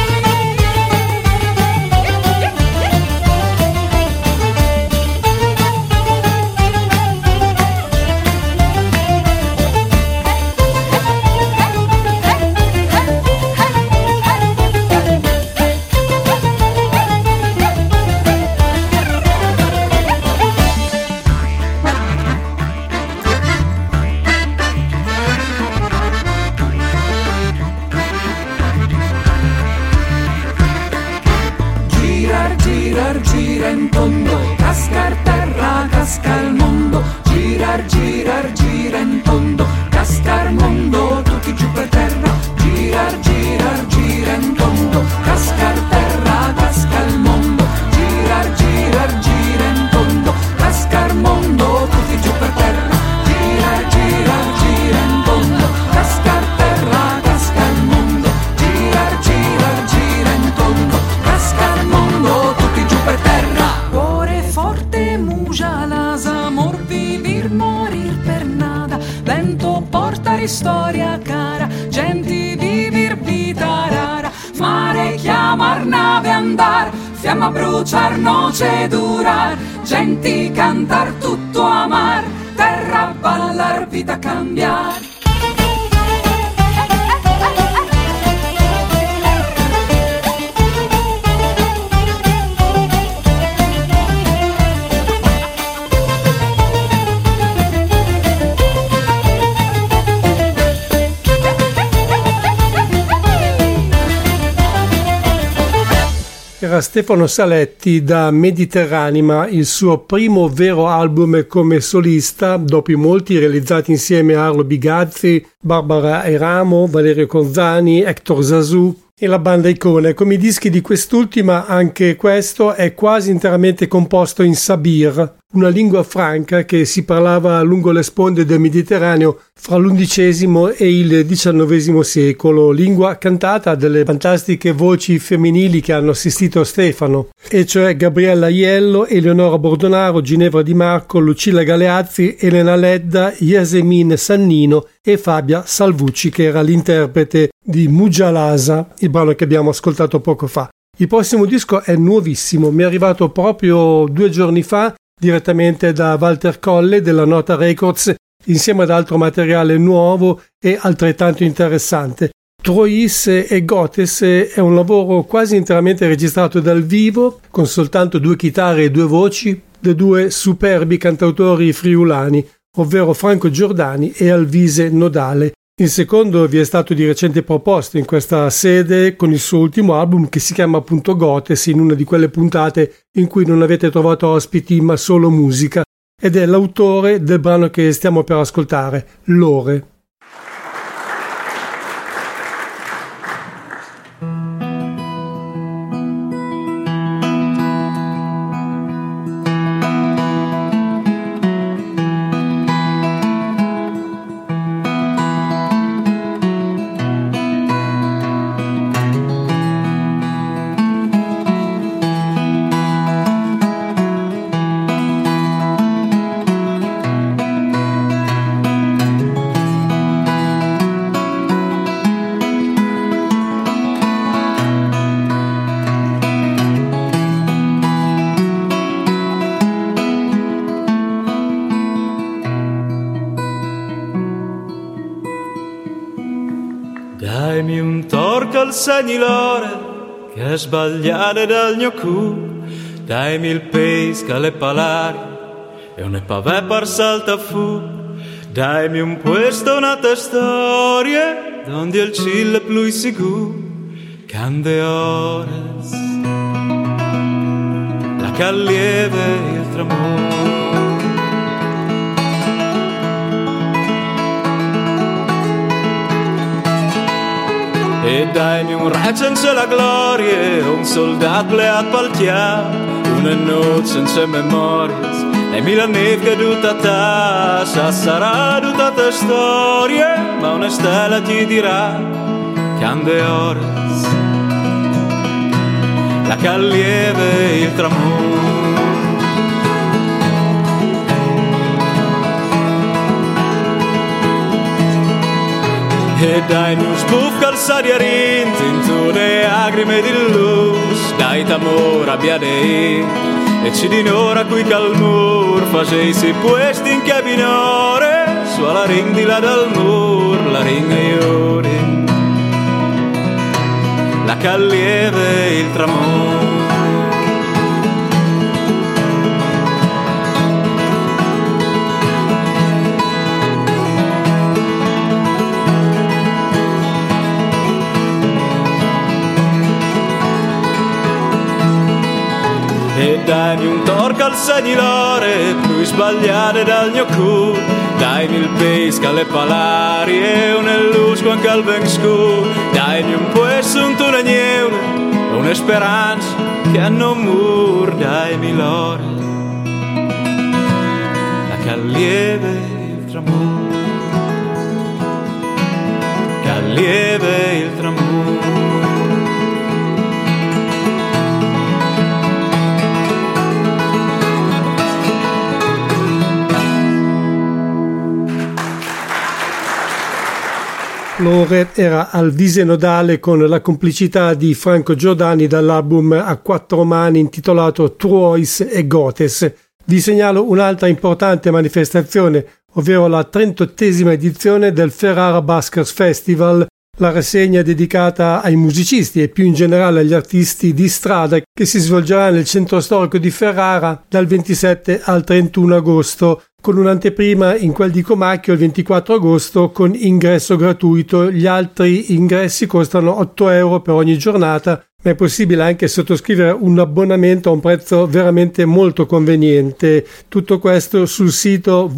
Gira in tondo, cascar terra, casca il mondo, girar, girar, gira in tondo, cascar mondo, tutti giù per terra, girar, girar, gira in tondo, cascar terra, casca il mondo, girar, girar, gira in tondo, cascar mondo, tutti giù per terra, girar, girar, gira in tondo, cascar terra, casca il mondo, girar, girar, gira in tondo, cascar mondo, tutti giù per terra. Cuore forte, muja las amor, vivir, morir per nada, vento portare storia cara, genti vivir, vita rara, mare chiamar, nave andar, fiamma bruciar, noce durar, genti cantar, tutto amar, terra ballar, vita cambiar. Era Stefano Saletti da Mediterranima, il suo primo vero album come solista, dopo i molti realizzati insieme a Arlo Bigazzi, Barbara Eramo, Valerio Conzani, Hector Zazou e la banda Icona. Come i dischi di quest'ultima, anche questo è quasi interamente composto in sabir, una lingua franca che si parlava lungo le sponde del Mediterraneo fra l'XI e il XIX secolo, lingua cantata dalle fantastiche voci femminili che hanno assistito Stefano, e cioè Gabriella Aiello, Eleonora Bordonaro, Ginevra Di Marco, Lucilla Galeazzi, Elena Ledda, Yasemin Sannino e Fabia Salvucci, che era l'interprete di Mujalasa, il brano che abbiamo ascoltato poco fa. Il prossimo disco è nuovissimo, mi è arrivato proprio 2 giorni fa direttamente da Walter Colle della Nota Records, insieme ad altro materiale nuovo e altrettanto interessante. Trois e Gotes è un lavoro quasi interamente registrato dal vivo, con soltanto 2 chitarre e 2 voci, dei 2 superbi cantautori friulani, ovvero Franco Giordani e Alvise Nodale. Il secondo vi è stato di recente proposto in questa sede con il suo ultimo album, che si chiama appunto Gotes, in una di quelle puntate in cui non avete trovato ospiti ma solo musica, ed è l'autore del brano che stiamo per ascoltare, Lore. Daimi un torco al segnilore che è sbagliare dal mio cu, daimi il pesca alle palari e un pavè par salta fu, daimi un puesto un'altra storia donde il cille più sicuro cande ores la callieve il tramore. E daimi un re senza la gloria, un soldato pleat paltia, una notte senza memorie, daimi la neve caduta a tassa, sarà tutta ta storia, ma una stella ti dirà, cande ores, la callieve il tramonto. E dai un sbuff calzari a rinti in tutte lacrime di luz, dai t'amore abbia dei e ci dinora qui calmur faceisi puesti in cabinore su alla ring di là dal mur la ring e iori la callieve il tramonto. E dai un torco al segnilore più sbagliare dal mio cu, dai il pesca alle palari e un lusco anche al ben scuro, dai un puesto un tunegneur una speranza che non mur, dai l'ore la callieve il tramonto, callieve il tramonto. Lore era Alvise Nodale con la complicità di Franco Giordani dall'album a 4 mani intitolato Trois e Gotes. Vi segnalo un'altra importante manifestazione, ovvero la 38esima edizione del Ferrara Buskers Festival, la rassegna dedicata ai musicisti e più in generale agli artisti di strada, che si svolgerà nel centro storico di Ferrara dal 27 al 31 agosto, con un'anteprima in quel di Comacchio il 24 agosto con ingresso gratuito. Gli altri ingressi costano 8 euro per ogni giornata, ma è possibile anche sottoscrivere un abbonamento a un prezzo veramente molto conveniente. Tutto questo sul sito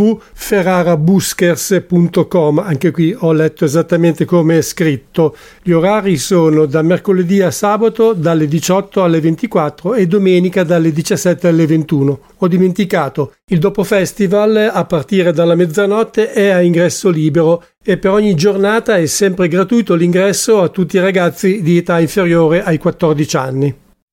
www.ferrarabuskers.com. Anche qui ho letto esattamente come è scritto. Gli orari sono da mercoledì a sabato dalle 18 alle 24 e domenica dalle 17 alle 21. Ho dimenticato, il dopo festival a partire dalla mezzanotte è a ingresso libero e per ogni giornata è sempre gratuito l'ingresso a tutti i ragazzi di età inferiore ai 14 anni.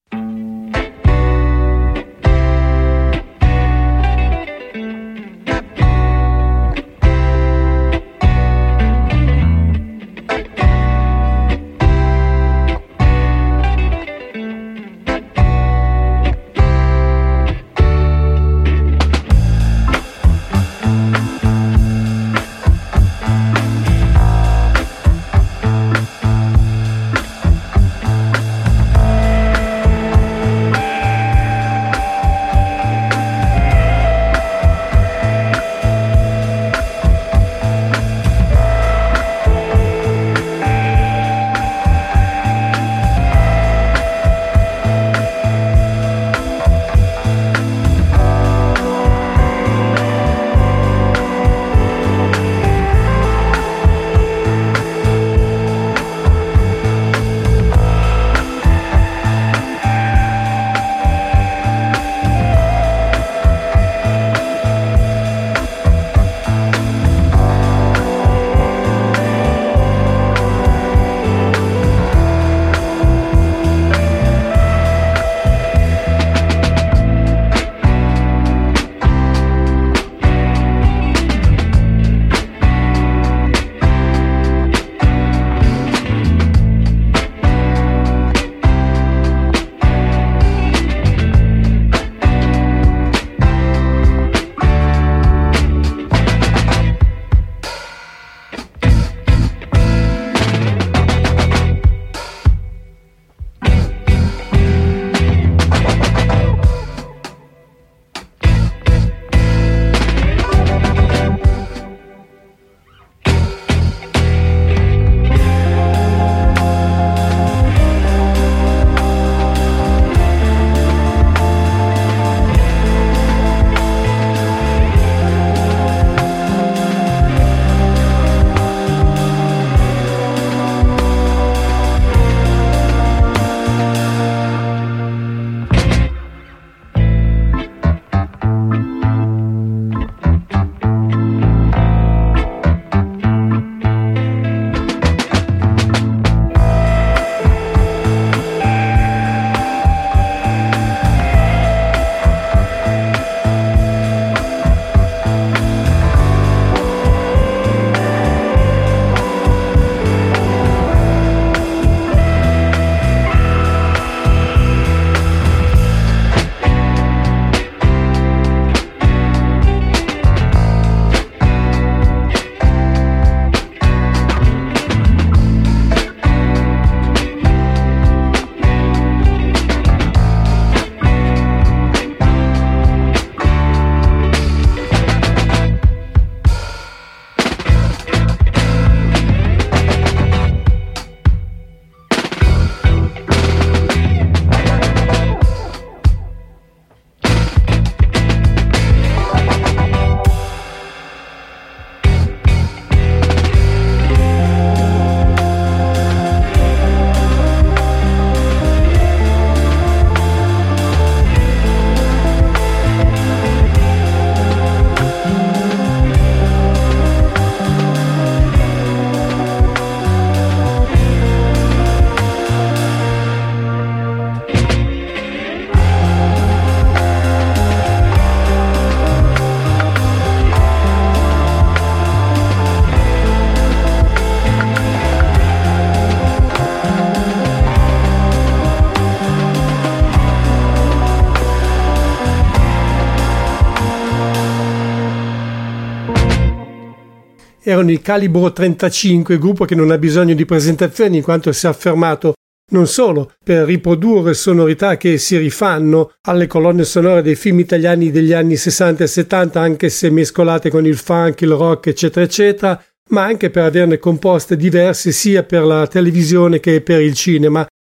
erano i Calibro 35, gruppo che non ha bisogno di presentazioni in quanto si è affermato non solo per riprodurre sonorità che si rifanno alle colonne sonore dei film italiani degli anni 60 e 70, anche se mescolate con il funk, il rock, eccetera, eccetera, ma anche per averne composte diverse sia per la televisione che per il cinema.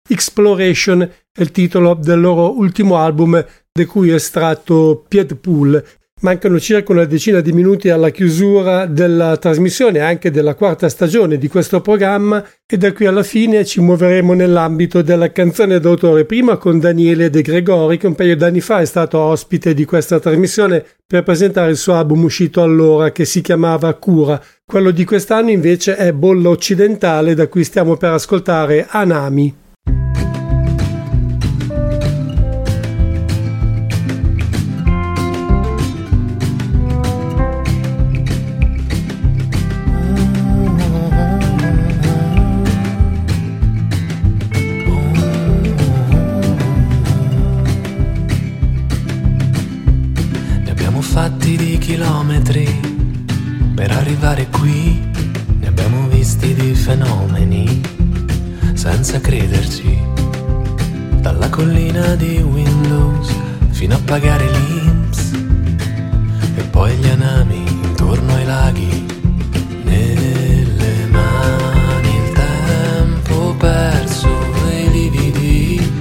Exploration è il titolo del loro ultimo album, da cui è estratto Piedpool. Mancano circa una decina di minuti alla chiusura della trasmissione, anche della quarta stagione di questo programma, e da qui alla fine ci muoveremo nell'ambito della canzone d'autore, prima con Daniele De Gregori, che un paio d'anni fa è stato ospite di questa trasmissione per presentare il suo album uscito allora, che si chiamava Cura. Quello di quest'anno invece è Bolla Occidentale, da cui stiamo per ascoltare Anami. Fatti di chilometri per arrivare qui, ne abbiamo visti di fenomeni senza crederci, dalla collina di Windows fino a pagare l'INPS e poi gli anami intorno ai laghi, nelle mani il tempo perso e i lividi.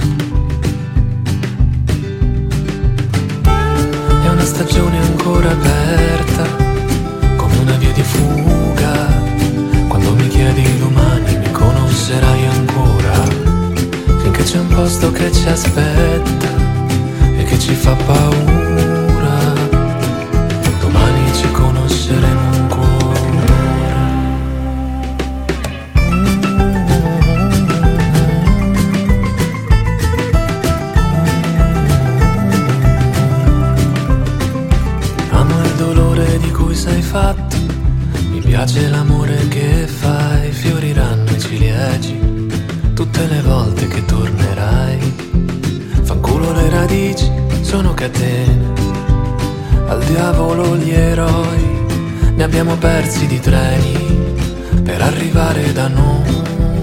Una stagione ancora aperta, come una via di fuga. Quando mi chiedi domani mi conoscerai ancora, finché c'è un posto che ci aspetta e che ci fa paura. Domani ci conosceremo ancora. Sei fatto, mi piace l'amore che fai, fioriranno i ciliegi tutte le volte che tornerai. Fanculo le radici, sono catene, al diavolo gli eroi, ne abbiamo persi di treni per arrivare da noi.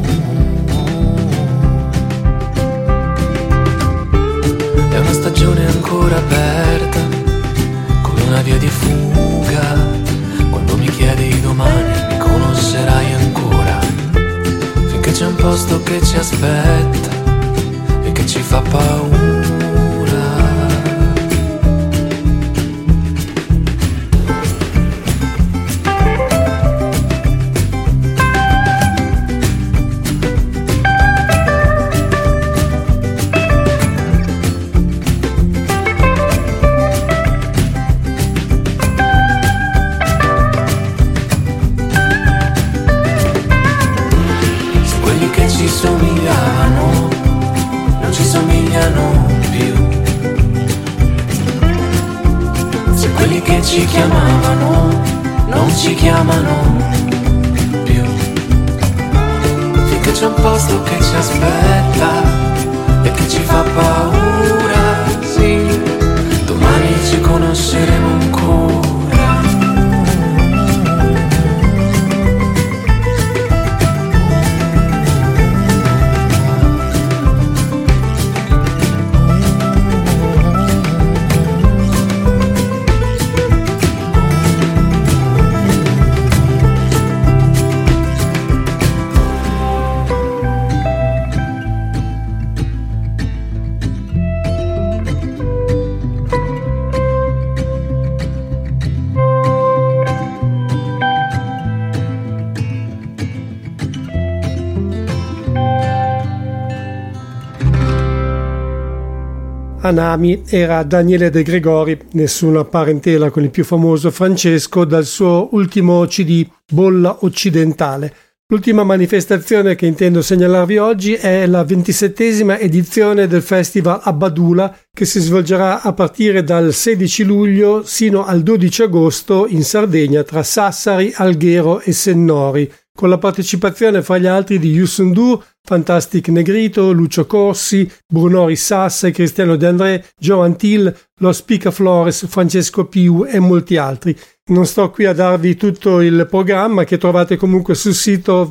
È una stagione ancora aperta, come una via di fuga. Quando mi chiedi domani mi conoscerai ancora, finché c'è un posto che ci aspetta e che ci fa paura. Somigliavano, non ci somigliano più. Se quelli che ci chiamavano non ci chiamano più, finché c'è un posto che ci aspetta e che ci fa paura, sì, domani ci conosceremo ancora. Anami era Daniele De Gregori, nessuna parentela con il più famoso Francesco, dal suo ultimo CD Bolla Occidentale. L'ultima manifestazione che intendo segnalarvi oggi è la 27esima edizione del Festival Abbadula, che si svolgerà a partire dal 16 luglio sino al 12 agosto in Sardegna, tra Sassari, Alghero e Sennori, con la partecipazione fra gli altri di Youssou N'Dour, Fantastic Negrito, Lucio Corsi, Bruno Rissassa, Cristiano De André, Joe Antil, Los Picaflores, Francesco Piu e molti altri. Non sto qui a darvi tutto il programma, che trovate comunque sul sito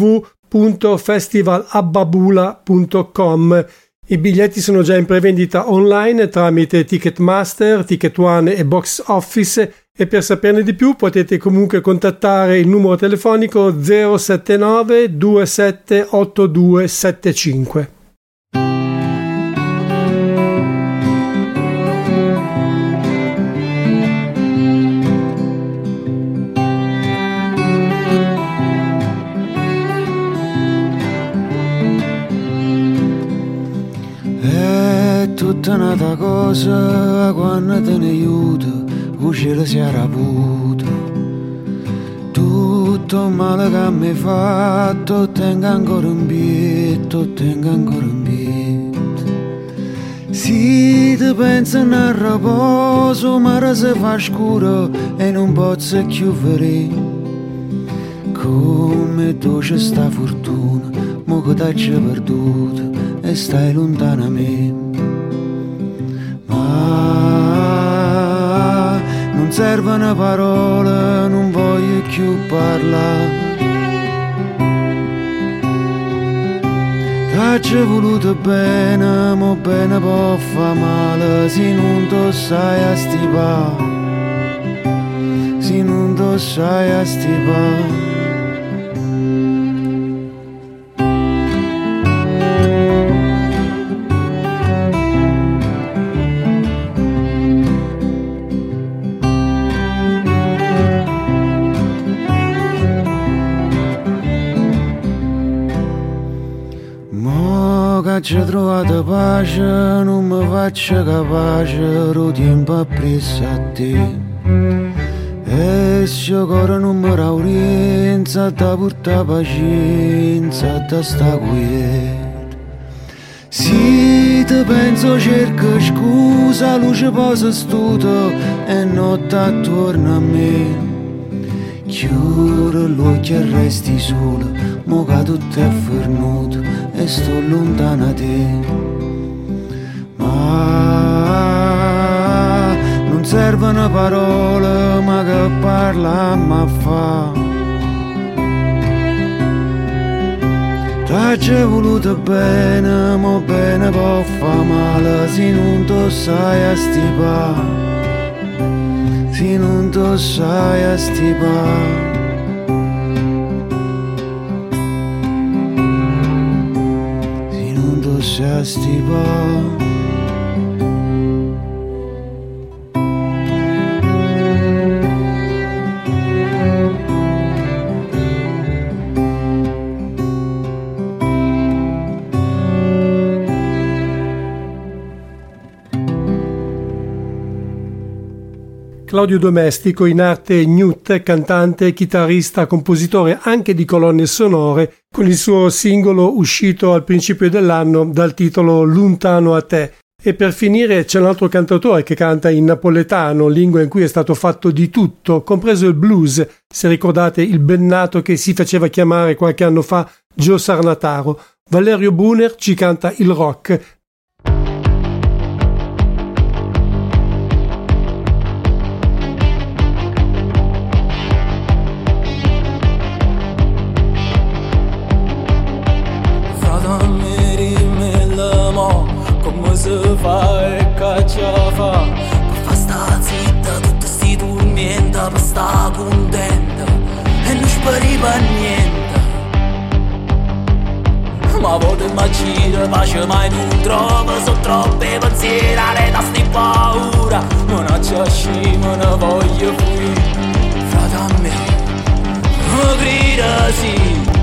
www.festivalabbabula.com. I biglietti sono già in prevendita online tramite Ticketmaster, Ticket One e Box Office, e per saperne di più potete comunque contattare il numero telefonico 079 2782 75. Tutta un'altra cosa quando te ne aiuto, il cielo si è raputo. Tutto il male che mi hai fatto, tengo ancora un bietto, tengo ancora un bietto. Si ti penso a riposo, ma se fa scuro e non posso chiudere. Come tu c'è sta fortuna, mo che t'hai perduto e stai lontana a me. Ma non servono parole, non voglio più parlare. T'hai voluto bene, ma bene può fa male, se non tu sai a stipare, se non tu sai a stipare. Ci ho trovato pace, non mi faccio capace, lo tempo appresso a te. E se il cuore non mi raurienza, da porta pazienza, da sta quieta. Se ti penso cerco scusa, luce posa stuto e notte attorno a me. Chiudo l'occhio e resti solo, mo che tutto è fernuto e sto lontana da te. Ma non servono parole, ma che parla ma fa. T'hai voluto bene, ma bene può fa male, se non tu sai a stipare, se non tu sai a stipare. Se a stipare. Claudio Domestico, in arte Newt, cantante, chitarrista, compositore anche di colonne sonore, con il suo singolo uscito al principio dell'anno dal titolo Lontano a te. E per finire c'è un altro cantautore che canta in napoletano, lingua in cui è stato fatto di tutto, compreso il blues, se ricordate il bennato che si faceva chiamare qualche anno fa Joe Sarnataro. Valerio Brunner ci canta il rock. Se fa e caccia fa per fa sta zitta, tutti sti dormienti per sta contenta e non spari per niente. Ma voto immagino pace mai non trovo, sono troppe pensieri alle tasti paura, non c'è scimo, ne voglio fuori. Frate a me grida sì,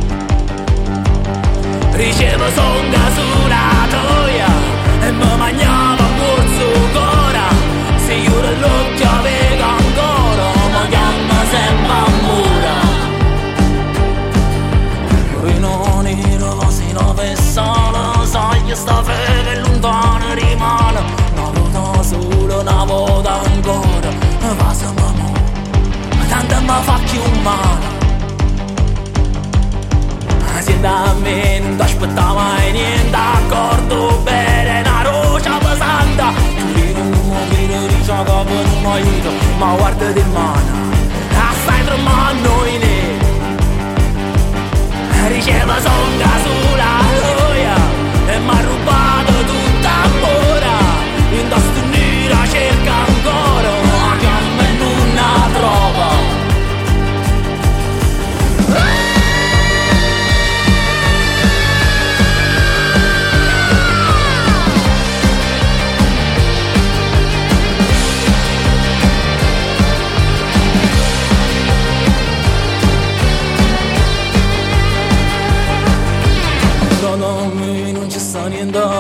ricevo sonda sulla toia e mi mangiava corso ancora, se io l'occhio avevo ancora, ma chiama sempre amore. Non ero se non pensavo, sai sta fede lontana rimane, una volta solo, una volta ancora, ma se mamma, tanto mi fa più male. Se da me non ti aspetta mai niente, accordo bene, una roccia pesante. Tu non mi dici che non mi aiuto, ma guarda di mano, assai tremando in e. Riceva sonda sulla roia e mi ha rubato tutta amore. In da st'unira cerca ancora, ma che a me non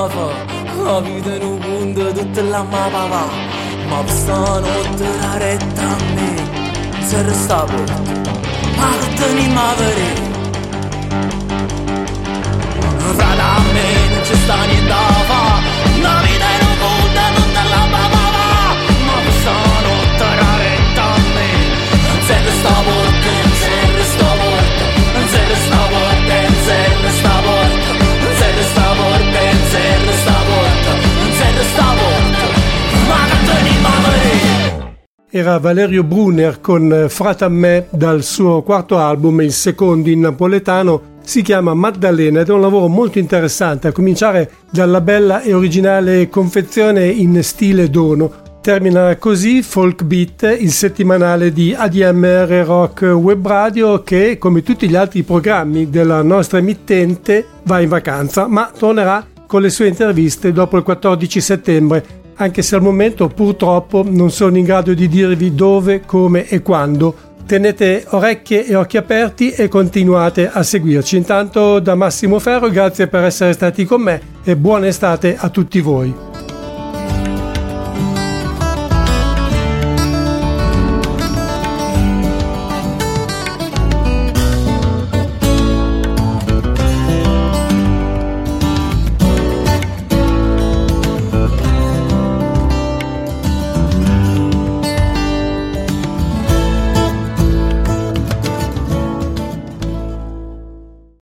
fa, la vita in un punto tutta la mappa, ma stanotte la retta a me, se resta porta, ma che teniamo a vedere. Frate a me non ci sta niente a fa, la vita in un punto tutta la mappa, ma stanotte la retta a me, se resta porta, se resta porta, se resta porta, se resta porta, se resta porta, se resta porta, se resta porta, ma che teniamo a vedere. Era Valerio Brunner con Frate a me dal suo quarto album, il secondo in napoletano, si chiama Maddalena ed è un lavoro molto interessante, a cominciare dalla bella e originale confezione in stile dono. Termina così Folk Beat, il settimanale di ADMR Rock Web Radio che, come tutti gli altri programmi della nostra emittente, va in vacanza, ma tornerà con le sue interviste dopo il 14 settembre, anche se al momento purtroppo non sono in grado di dirvi dove, come e quando. Tenete orecchie e occhi aperti e continuate a seguirci. Intanto da Massimo Ferro, grazie per essere stati con me e buona estate a tutti voi.